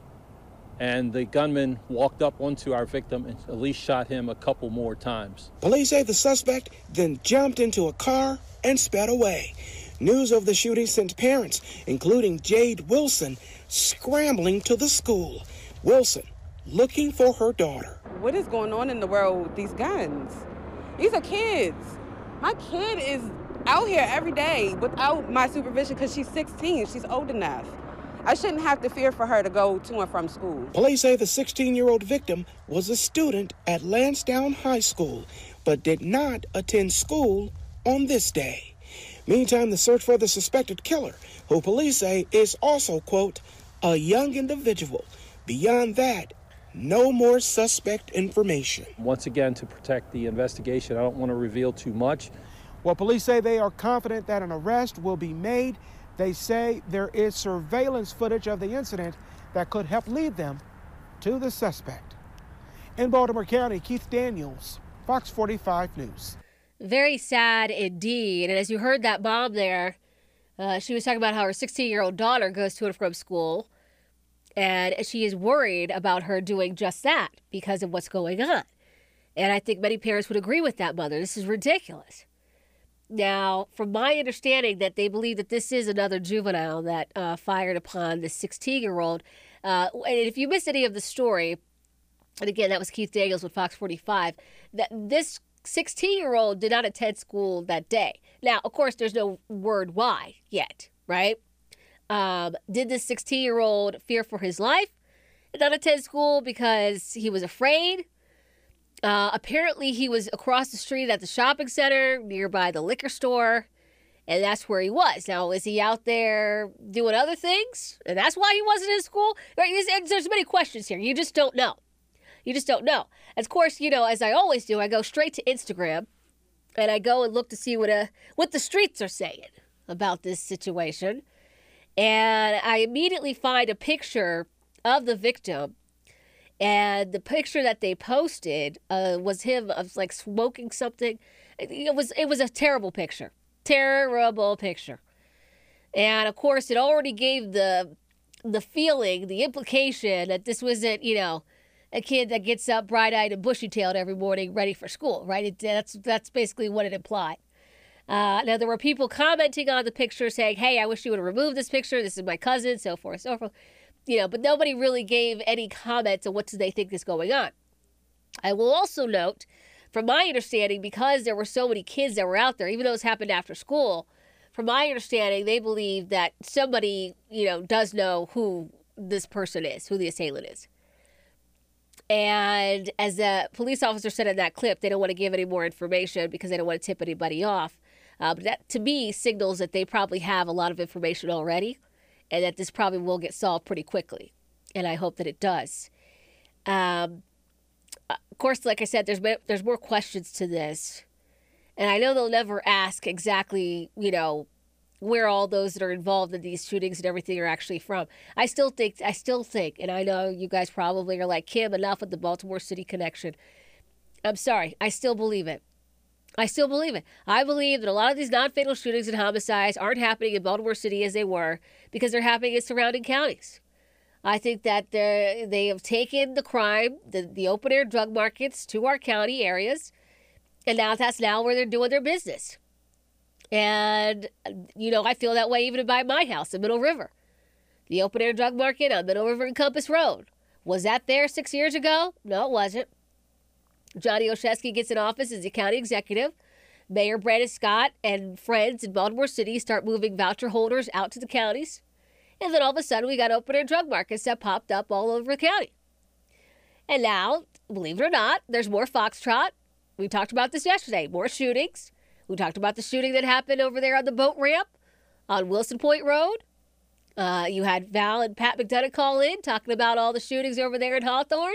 and the gunman walked up onto our victim and at least shot him a couple more times. Police say the suspect then jumped into a car and sped away. News of the shooting sent parents, including Jade Wilson, scrambling to the school. Wilson looking for her daughter. What is going on in the world with these guns? These are kids. My kid is out here every day without my supervision because she's sixteen. She's old enough. I shouldn't have to fear for her to go to and from school. Police say the sixteen-year-old victim was a student at Lansdowne High School, but did not attend school on this day. Meantime, the search for the suspected killer, who police say is also, quote, a young individual. Beyond that, no more suspect information. Once again, to protect the investigation, I don't want to reveal too much. Well, police say they are confident that an arrest will be made. They say there is surveillance footage of the incident that could help lead them to the suspect. In Baltimore County, Keith Daniels, Fox forty-five News. Very sad indeed. And as you heard that mom there, uh, she was talking about how her sixteen-year-old daughter goes to and from school, and she is worried about her doing just that because of what's going on. And I think many parents would agree with that mother. This is ridiculous. Now, from my understanding, that they believe that this is another juvenile that uh, fired upon the sixteen-year-old. Uh, and if you missed any of the story, and again, that was Keith Daniels with Fox forty-five, that this sixteen-year-old did not attend school that day. Now, of course, there's no word why yet, right? Um, did this sixteen-year-old fear for his life and not attend school because he was afraid? Uh, apparently, he was across the street at the shopping center nearby the liquor store, and that's where he was. Now, is he out there doing other things, and that's why he wasn't in school? Right? There's, there's many questions here. You just don't know. You just don't know. And of course, you know, as I always do, I go straight to Instagram, and I go and look to see what uh, what the streets are saying about this situation. And I immediately find a picture of the victim. And the picture that they posted uh, was him of like smoking something. It was it was a terrible picture, terrible picture. And of course, it already gave the the feeling, the implication that this wasn't, you know, a kid that gets up bright-eyed and bushy-tailed every morning, ready for school, right? It, that's that's basically what it implied. Uh, now there were people commenting on the picture saying, "Hey, I wish you would have removed this picture. This is my cousin," so forth, so forth. You know, but nobody really gave any comments on what do they think is going on. I will also note, from my understanding, because there were so many kids that were out there, even though this happened after school, from my understanding, they believe that somebody, you know, does know who this person is, who the assailant is. And as the police officer said in that clip, they don't want to give any more information because they don't want to tip anybody off. Uh, but that, to me, signals that they probably have a lot of information already, and that this probably will get solved pretty quickly. And I hope that it does. Um, of course, like I said, there's there's more questions to this. And I know they'll never ask exactly, you know, where all those that are involved in these shootings and everything are actually from. I still think, I still think, and I know you guys probably are like, Kim, enough with the Baltimore City connection. I'm sorry. I still believe it. I still believe it. I believe that a lot of these non-fatal shootings and homicides aren't happening in Baltimore City as they were because they're happening in surrounding counties. I think that they have taken the crime, the, the open-air drug markets to our county areas, and now that's now where they're doing their business. And, you know, I feel that way even by my house in Middle River. The open-air drug market on Middle River and Compass Road. Was that there six years ago? No, it wasn't. Johnny Olszewski gets in office as the county executive. Mayor Brandon Scott and friends in Baltimore City start moving voucher holders out to the counties. And then all of a sudden, we got open-air drug markets that popped up all over the county. And now, believe it or not, there's more Foxtrot. We talked about this yesterday. More shootings. We talked about the shooting that happened over there on the boat ramp on Wilson Point Road. Uh, you had Val and Pat McDonough call in talking about all the shootings over there in Hawthorne.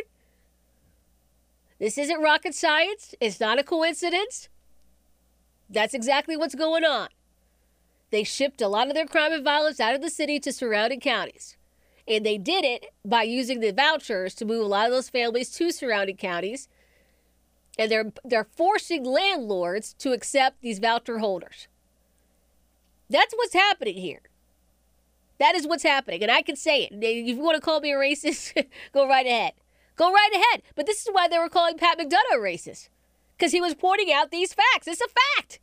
This isn't rocket science. It's not a coincidence. That's exactly what's going on. They shipped a lot of their crime and violence out of the city to surrounding counties. And they did it by using the vouchers to move a lot of those families to surrounding counties. And they're they're forcing landlords to accept these voucher holders. That's what's happening here. That is what's happening. And I can say it. If you want to call me a racist, go right ahead. Go right ahead. But this is why they were calling Pat McDonough a racist. Because he was pointing out these facts. It's a fact.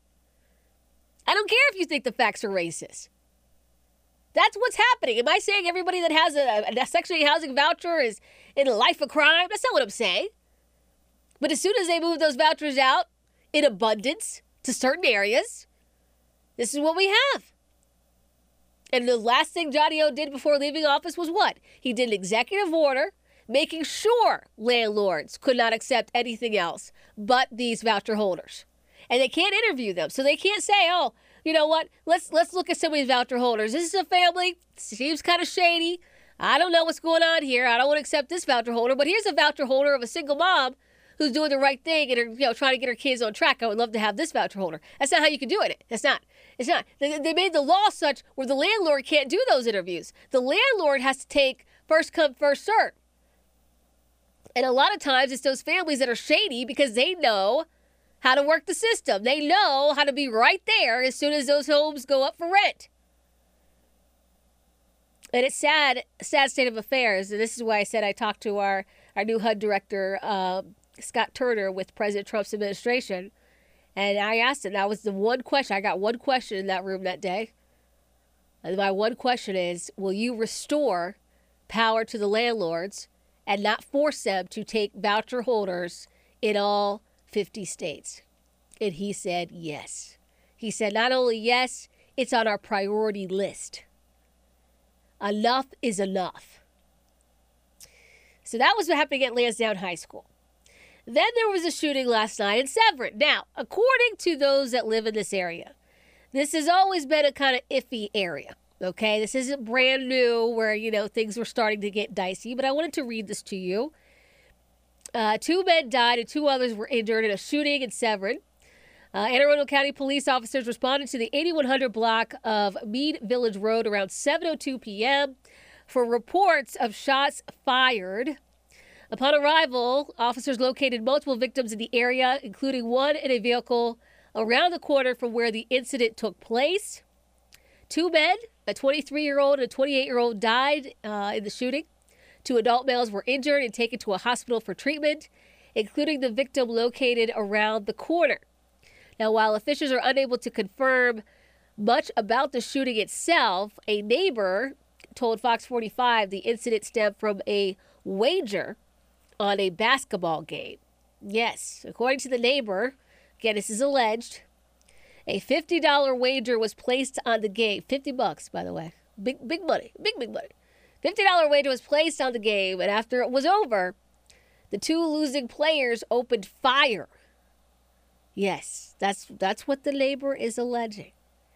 I don't care if you think the facts are racist. That's what's happening. Am I saying everybody that has a, a sexual housing voucher is in a life of crime? That's not what I'm saying. But as soon as they move those vouchers out in abundance to certain areas, this is what we have. And the last thing Johnny O did before leaving office was what? He did an executive order making sure landlords could not accept anything else but these voucher holders. And they can't interview them. So they can't say, oh, you know what? Let's let's look at some of these voucher holders. This is a family. Seems kind of shady. I don't know what's going on here. I don't want to accept this voucher holder. But here's a voucher holder of a single mom who's doing the right thing and are, you know, trying to get her kids on track. I would love to have this voucher holder. That's not how you can do it. That's not. It's not. They, they made the law such where the landlord can't do those interviews. The landlord has to take first come, first serve. And a lot of times it's those families that are shady because they know how to work the system. They know how to be right there as soon as those homes go up for rent. And it's sad, sad state of affairs. And this is why I said I talked to our, our new H U D director, uh, Scott Turner, with President Trump's administration. And I asked him, that was the one question. I got one question in that room that day. And my one question is, will you restore power to the landlords and not force them to take voucher holders in all fifty states? And he said yes. He said not only yes, it's on our priority list. Enough is enough. So that was what happened at Lansdowne High School. Then there was a shooting last night in Severn. Now, according to those that live in this area, this has always been a kind of iffy area. Okay, this isn't brand new where, you know, things were starting to get dicey, but I wanted to read this to you. Uh, two men died and two others were injured in a shooting in Severn. Uh, Anne Arundel County police officers responded to the eighty-one hundred block of Mead Village Road around seven oh two p.m. for reports of shots fired. Upon arrival, officers located multiple victims in the area, including one in a vehicle around the corner from where the incident took place. Two men, a twenty-three-year-old and a twenty-eight-year-old, died uh, in the shooting. Two adult males were injured and taken to a hospital for treatment, including the victim located around the corner. Now, while officials are unable to confirm much about the shooting itself, a neighbor told Fox forty-five the incident stemmed from a wager on a basketball game. Yes, according to the neighbor, again, this is alleged, a fifty dollars wager was placed on the game. fifty bucks, by the way. Big, big money. Big, big money. fifty dollars wager was placed on the game, and after it was over, the two losing players opened fire. Yes, that's that's what the neighbor is alleging.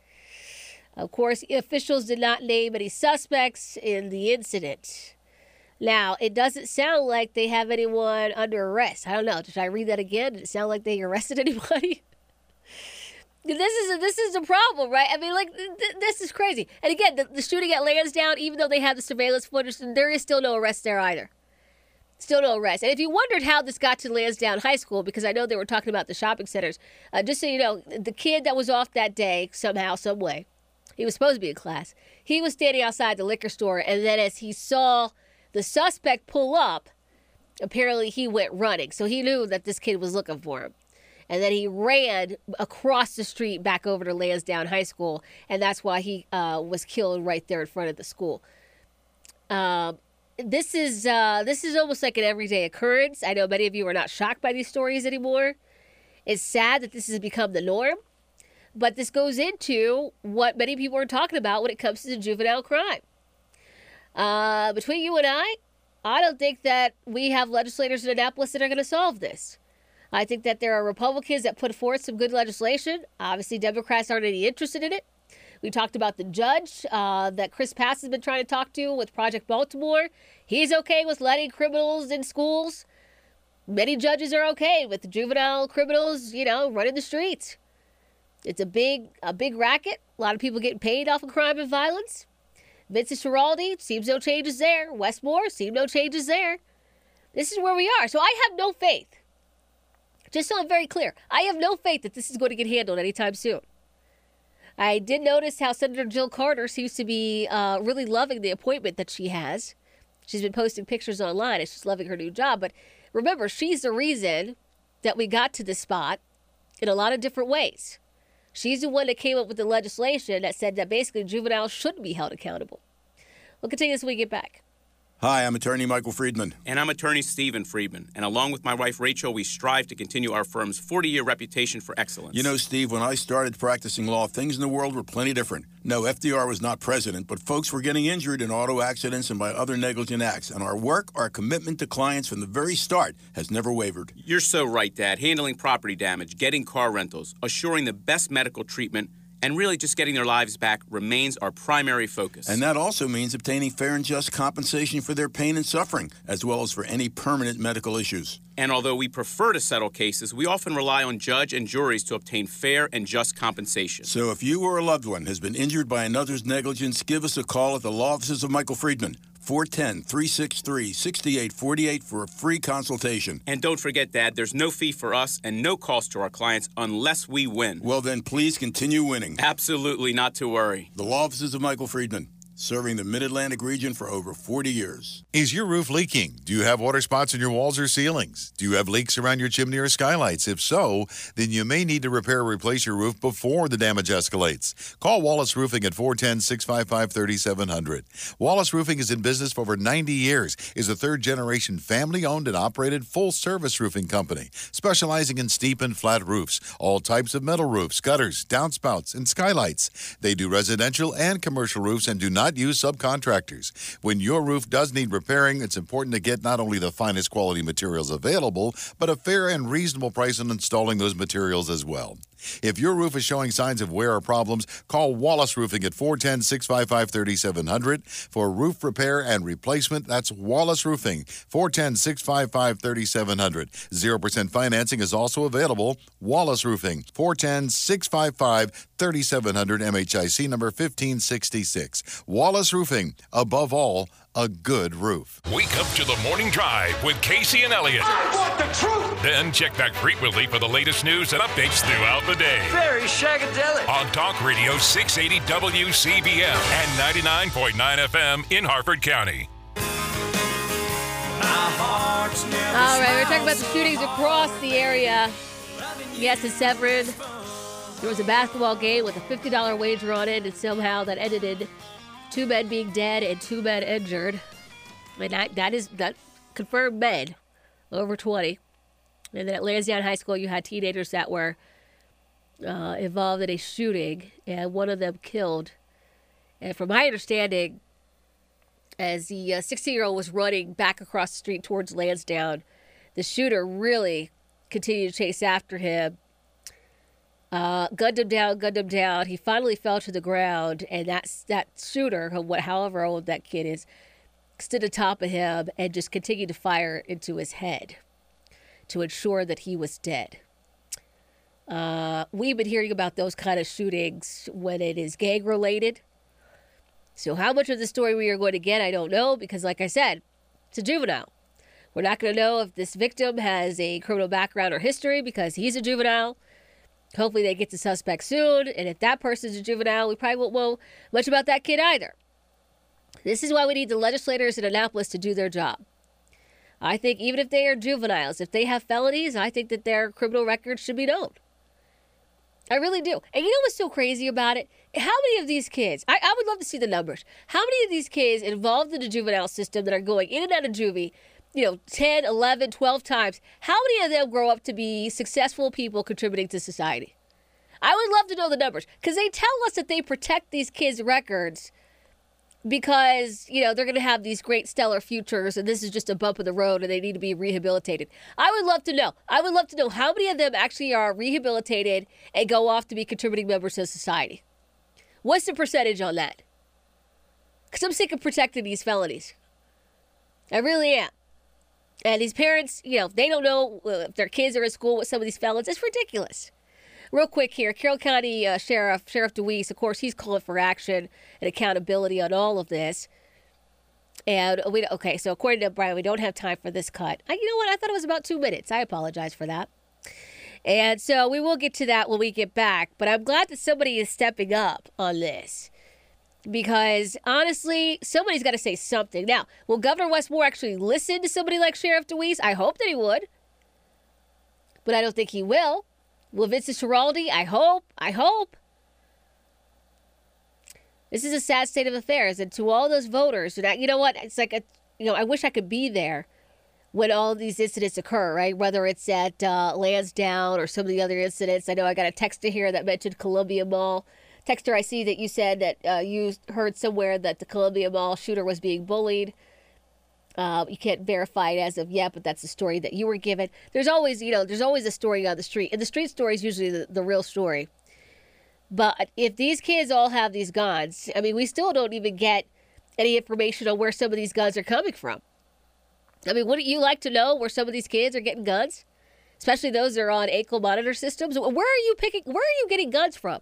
Of course, officials did not name any suspects in the incident. Now, it doesn't sound like they have anyone under arrest. I don't know. Did I read that again? Did it sound like they arrested anybody? This is a, this is the problem, right? I mean, like, th- this is crazy. And again, the, the shooting at Lansdowne, even though they have the surveillance footage, there is still no arrest there either. Still no arrest. And if you wondered how this got to Lansdowne High School, because I know they were talking about the shopping centers, uh, just so you know, the kid that was off that day, somehow, some way, he was supposed to be in class. He was standing outside the liquor store, and then as he saw the suspect pull up, apparently he went running. So he knew that this kid was looking for him. And then he ran across the street back over to Lansdowne High School, and that's why he uh, was killed right there in front of the school. Um, this is uh, this is almost like an everyday occurrence. I know many of you are not shocked by these stories anymore. It's sad that this has become the norm, but this goes into what many people are talking about when it comes to juvenile crime. Uh, between you and I, I don't think that we have legislators in Annapolis that are going to solve this. I think that there are Republicans that put forth some good legislation. Obviously, Democrats aren't any interested in it. We talked about the judge uh, that Chris Pass has been trying to talk to with Project Baltimore. He's okay with letting criminals in schools. Many judges are okay with the juvenile criminals, you know, running the streets. It's a big, a big racket. A lot of people getting paid off of crime and violence. Vincent Schiraldi, seems no changes there. Westmore, seems no changes there. This is where we are. So I have no faith. Just so I'm very clear, I have no faith that this is going to get handled anytime soon. I did notice how Senator Jill Carter seems to be uh, really loving the appointment that she has. She's been posting pictures online and she's loving her new job. But remember, she's the reason that we got to this spot in a lot of different ways. She's the one that came up with the legislation that said that basically juveniles shouldn't be held accountable. We'll continue this when we get back. Hi, I'm attorney Michael Friedman. And I'm attorney Stephen Friedman. And along with my wife Rachel, we strive to continue our firm's forty-year reputation for excellence. You know, Steve, when I started practicing law, things in the world were plenty different. No, F D R was not president, but folks were getting injured in auto accidents and by other negligent acts. And our work, our commitment to clients from the very start has never wavered. You're so right, Dad. Handling property damage, getting car rentals, assuring the best medical treatment, and really just getting their lives back remains our primary focus. And that also means obtaining fair and just compensation for their pain and suffering, as well as for any permanent medical issues. And although we prefer to settle cases, we often rely on judge and juries to obtain fair and just compensation. So if you or a loved one has been injured by another's negligence, give us a call at the law offices of Michael Friedman. four one zero, three six three, six eight four eight for a free consultation. And don't forget, Dad, there's no fee for us and no cost to our clients unless we win. Well, then please continue winning. Absolutely, not to worry. The law offices of Michael Friedman, serving the Mid-Atlantic region for over forty years. Is your roof leaking? Do you have water spots in your walls or ceilings? Do you have leaks around your chimney or skylights? If so, then you may need to repair or replace your roof before the damage escalates. Call Wallace Roofing at four one zero, six five five, three seven zero zero. Wallace Roofing is in business for over ninety years, is a third-generation family-owned and operated full-service roofing company, specializing in steep and flat roofs, all types of metal roofs, gutters, downspouts, and skylights. They do residential and commercial roofs and do not use subcontractors. When your roof does need repairing, it's important to get not only the finest quality materials available, but a fair and reasonable price on installing those materials as well. If your roof is showing signs of wear or problems, call Wallace Roofing at four one zero, six five five, three seven zero zero. For roof repair and replacement, that's Wallace Roofing, four one zero, six five five, three seven zero zero. zero percent financing is also available. Wallace Roofing, four one zero, six five five, three seven zero zero, M H I C number fifteen sixty-six. Wallace Roofing, above all, a good roof. Wake up to the morning drive with Casey and Elliott. I want the truth. Then check back frequently for the latest news and updates throughout the day. Very shagadelic. On Talk Radio six eighty W C B M and ninety-nine point nine F M in Harford County. All right, we're talking about the shootings across the area. Yes, in Severn, there was a basketball game with a fifty dollars wager on it, and somehow that ended in two men being dead and two men injured. And that, that is that confirmed men over twenty. And then at Lansdowne High School, you had teenagers that were uh, involved in a shooting, and one of them killed. And from my understanding, as the sixteen-year-old was running back across the street towards Lansdowne, the shooter really continued to chase after him. Uh, gunned him down, gunned him down. He finally fell to the ground, and that, that shooter, however old that kid is, stood atop of him and just continued to fire into his head to ensure that he was dead. Uh, we've been hearing about those kind of shootings when it is gang-related. So how much of the story we are going to get, I don't know, because like I said, it's a juvenile. We're not going to know if this victim has a criminal background or history because he's a juvenile. Hopefully they get the suspect soon. And if that person's a juvenile, we probably won't know much about that kid either. This is why we need the legislators in Annapolis to do their job. I think even if they are juveniles, if they have felonies, I think that their criminal records should be known. I really do. And you know what's so crazy about it? How many of these kids, I, I would love to see the numbers. How many of these kids involved in the juvenile system that are going in and out of juvie, you know, ten, eleven, twelve times, how many of them grow up to be successful people contributing to society? I would love to know the numbers because they tell us that they protect these kids' records because, you know, they're going to have these great stellar futures and this is just a bump in the road and they need to be rehabilitated. I would love to know. I would love to know how many of them actually are rehabilitated and go off to be contributing members of society. What's the percentage on that? Because I'm sick of protecting these felonies. I really am. And these parents, you know, they don't know if their kids are in school with some of these felons. It's ridiculous. Real quick here, Carroll County uh, Sheriff, Sheriff DeWeese, of course, he's calling for action and accountability on all of this. And we, okay, so according to Brian, we don't have time for this cut. I, you know what? I thought it was about two minutes. I apologize for that. And so we will get to that when we get back. But I'm glad that somebody is stepping up on this. Because, honestly, somebody's got to say something. Now, will Governor Wes Moore actually listen to somebody like Sheriff DeWeese? I hope that he would. But I don't think he will. Will Vincent Schiraldi? I hope. I hope. This is a sad state of affairs. And to all those voters, and I, you know what? It's like, a, you know, I wish I could be there when all these incidents occur, right? Whether it's at uh, Lansdowne or some of the other incidents. I know I got a texter here that mentioned Columbia Mall. Texter, I see that you said that uh, you heard somewhere that the Columbia Mall shooter was being bullied. Uh, you can't verify it as of yet, but that's the story that you were given. There's always, you know, there's always a story on the street. And the street story is usually the, the real story. But if these kids all have these guns, I mean, we still don't even get any information on where some of these guns are coming from. I mean, wouldn't you like to know where some of these kids are getting guns? Especially those that are on ankle monitor systems. Where are you picking, where are you getting guns from?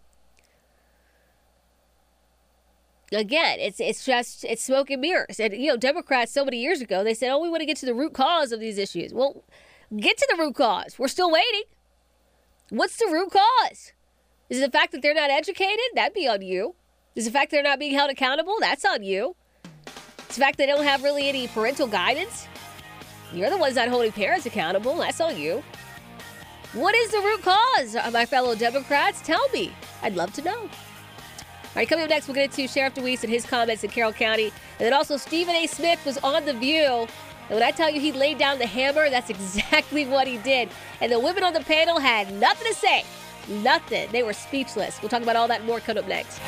Again, it's it's just, it's smoke and mirrors. And, you know, Democrats so many years ago, they said, oh, we want to get to the root cause of these issues. Well, get to the root cause. We're still waiting. What's the root cause? Is it the fact that they're not educated? That'd be on you. Is it the fact they're not being held accountable? That's on you. It's the fact they don't have really any parental guidance? You're the ones not holding parents accountable. That's on you. What is the root cause, my fellow Democrats? Tell me. I'd love to know. All right, coming up next, we'll get into Sheriff DeWeese and his comments in Carroll County. And then also Stephen A. Smith was on The View. And when I tell you he laid down the hammer, that's exactly what he did. And the women on the panel had nothing to say. Nothing. They were speechless. We'll talk about all that and more coming up next.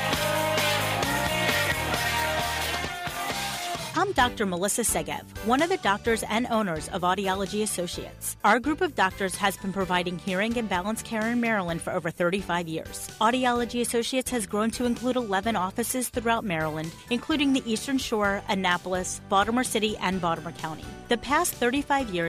I'm Doctor Melissa Segev, one of the doctors and owners of Audiology Associates. Our group of doctors has been providing hearing and balance care in Maryland for over thirty-five years. Audiology Associates has grown to include eleven offices throughout Maryland, including the Eastern Shore, Annapolis, Baltimore City, and Baltimore County. The past thirty-five years,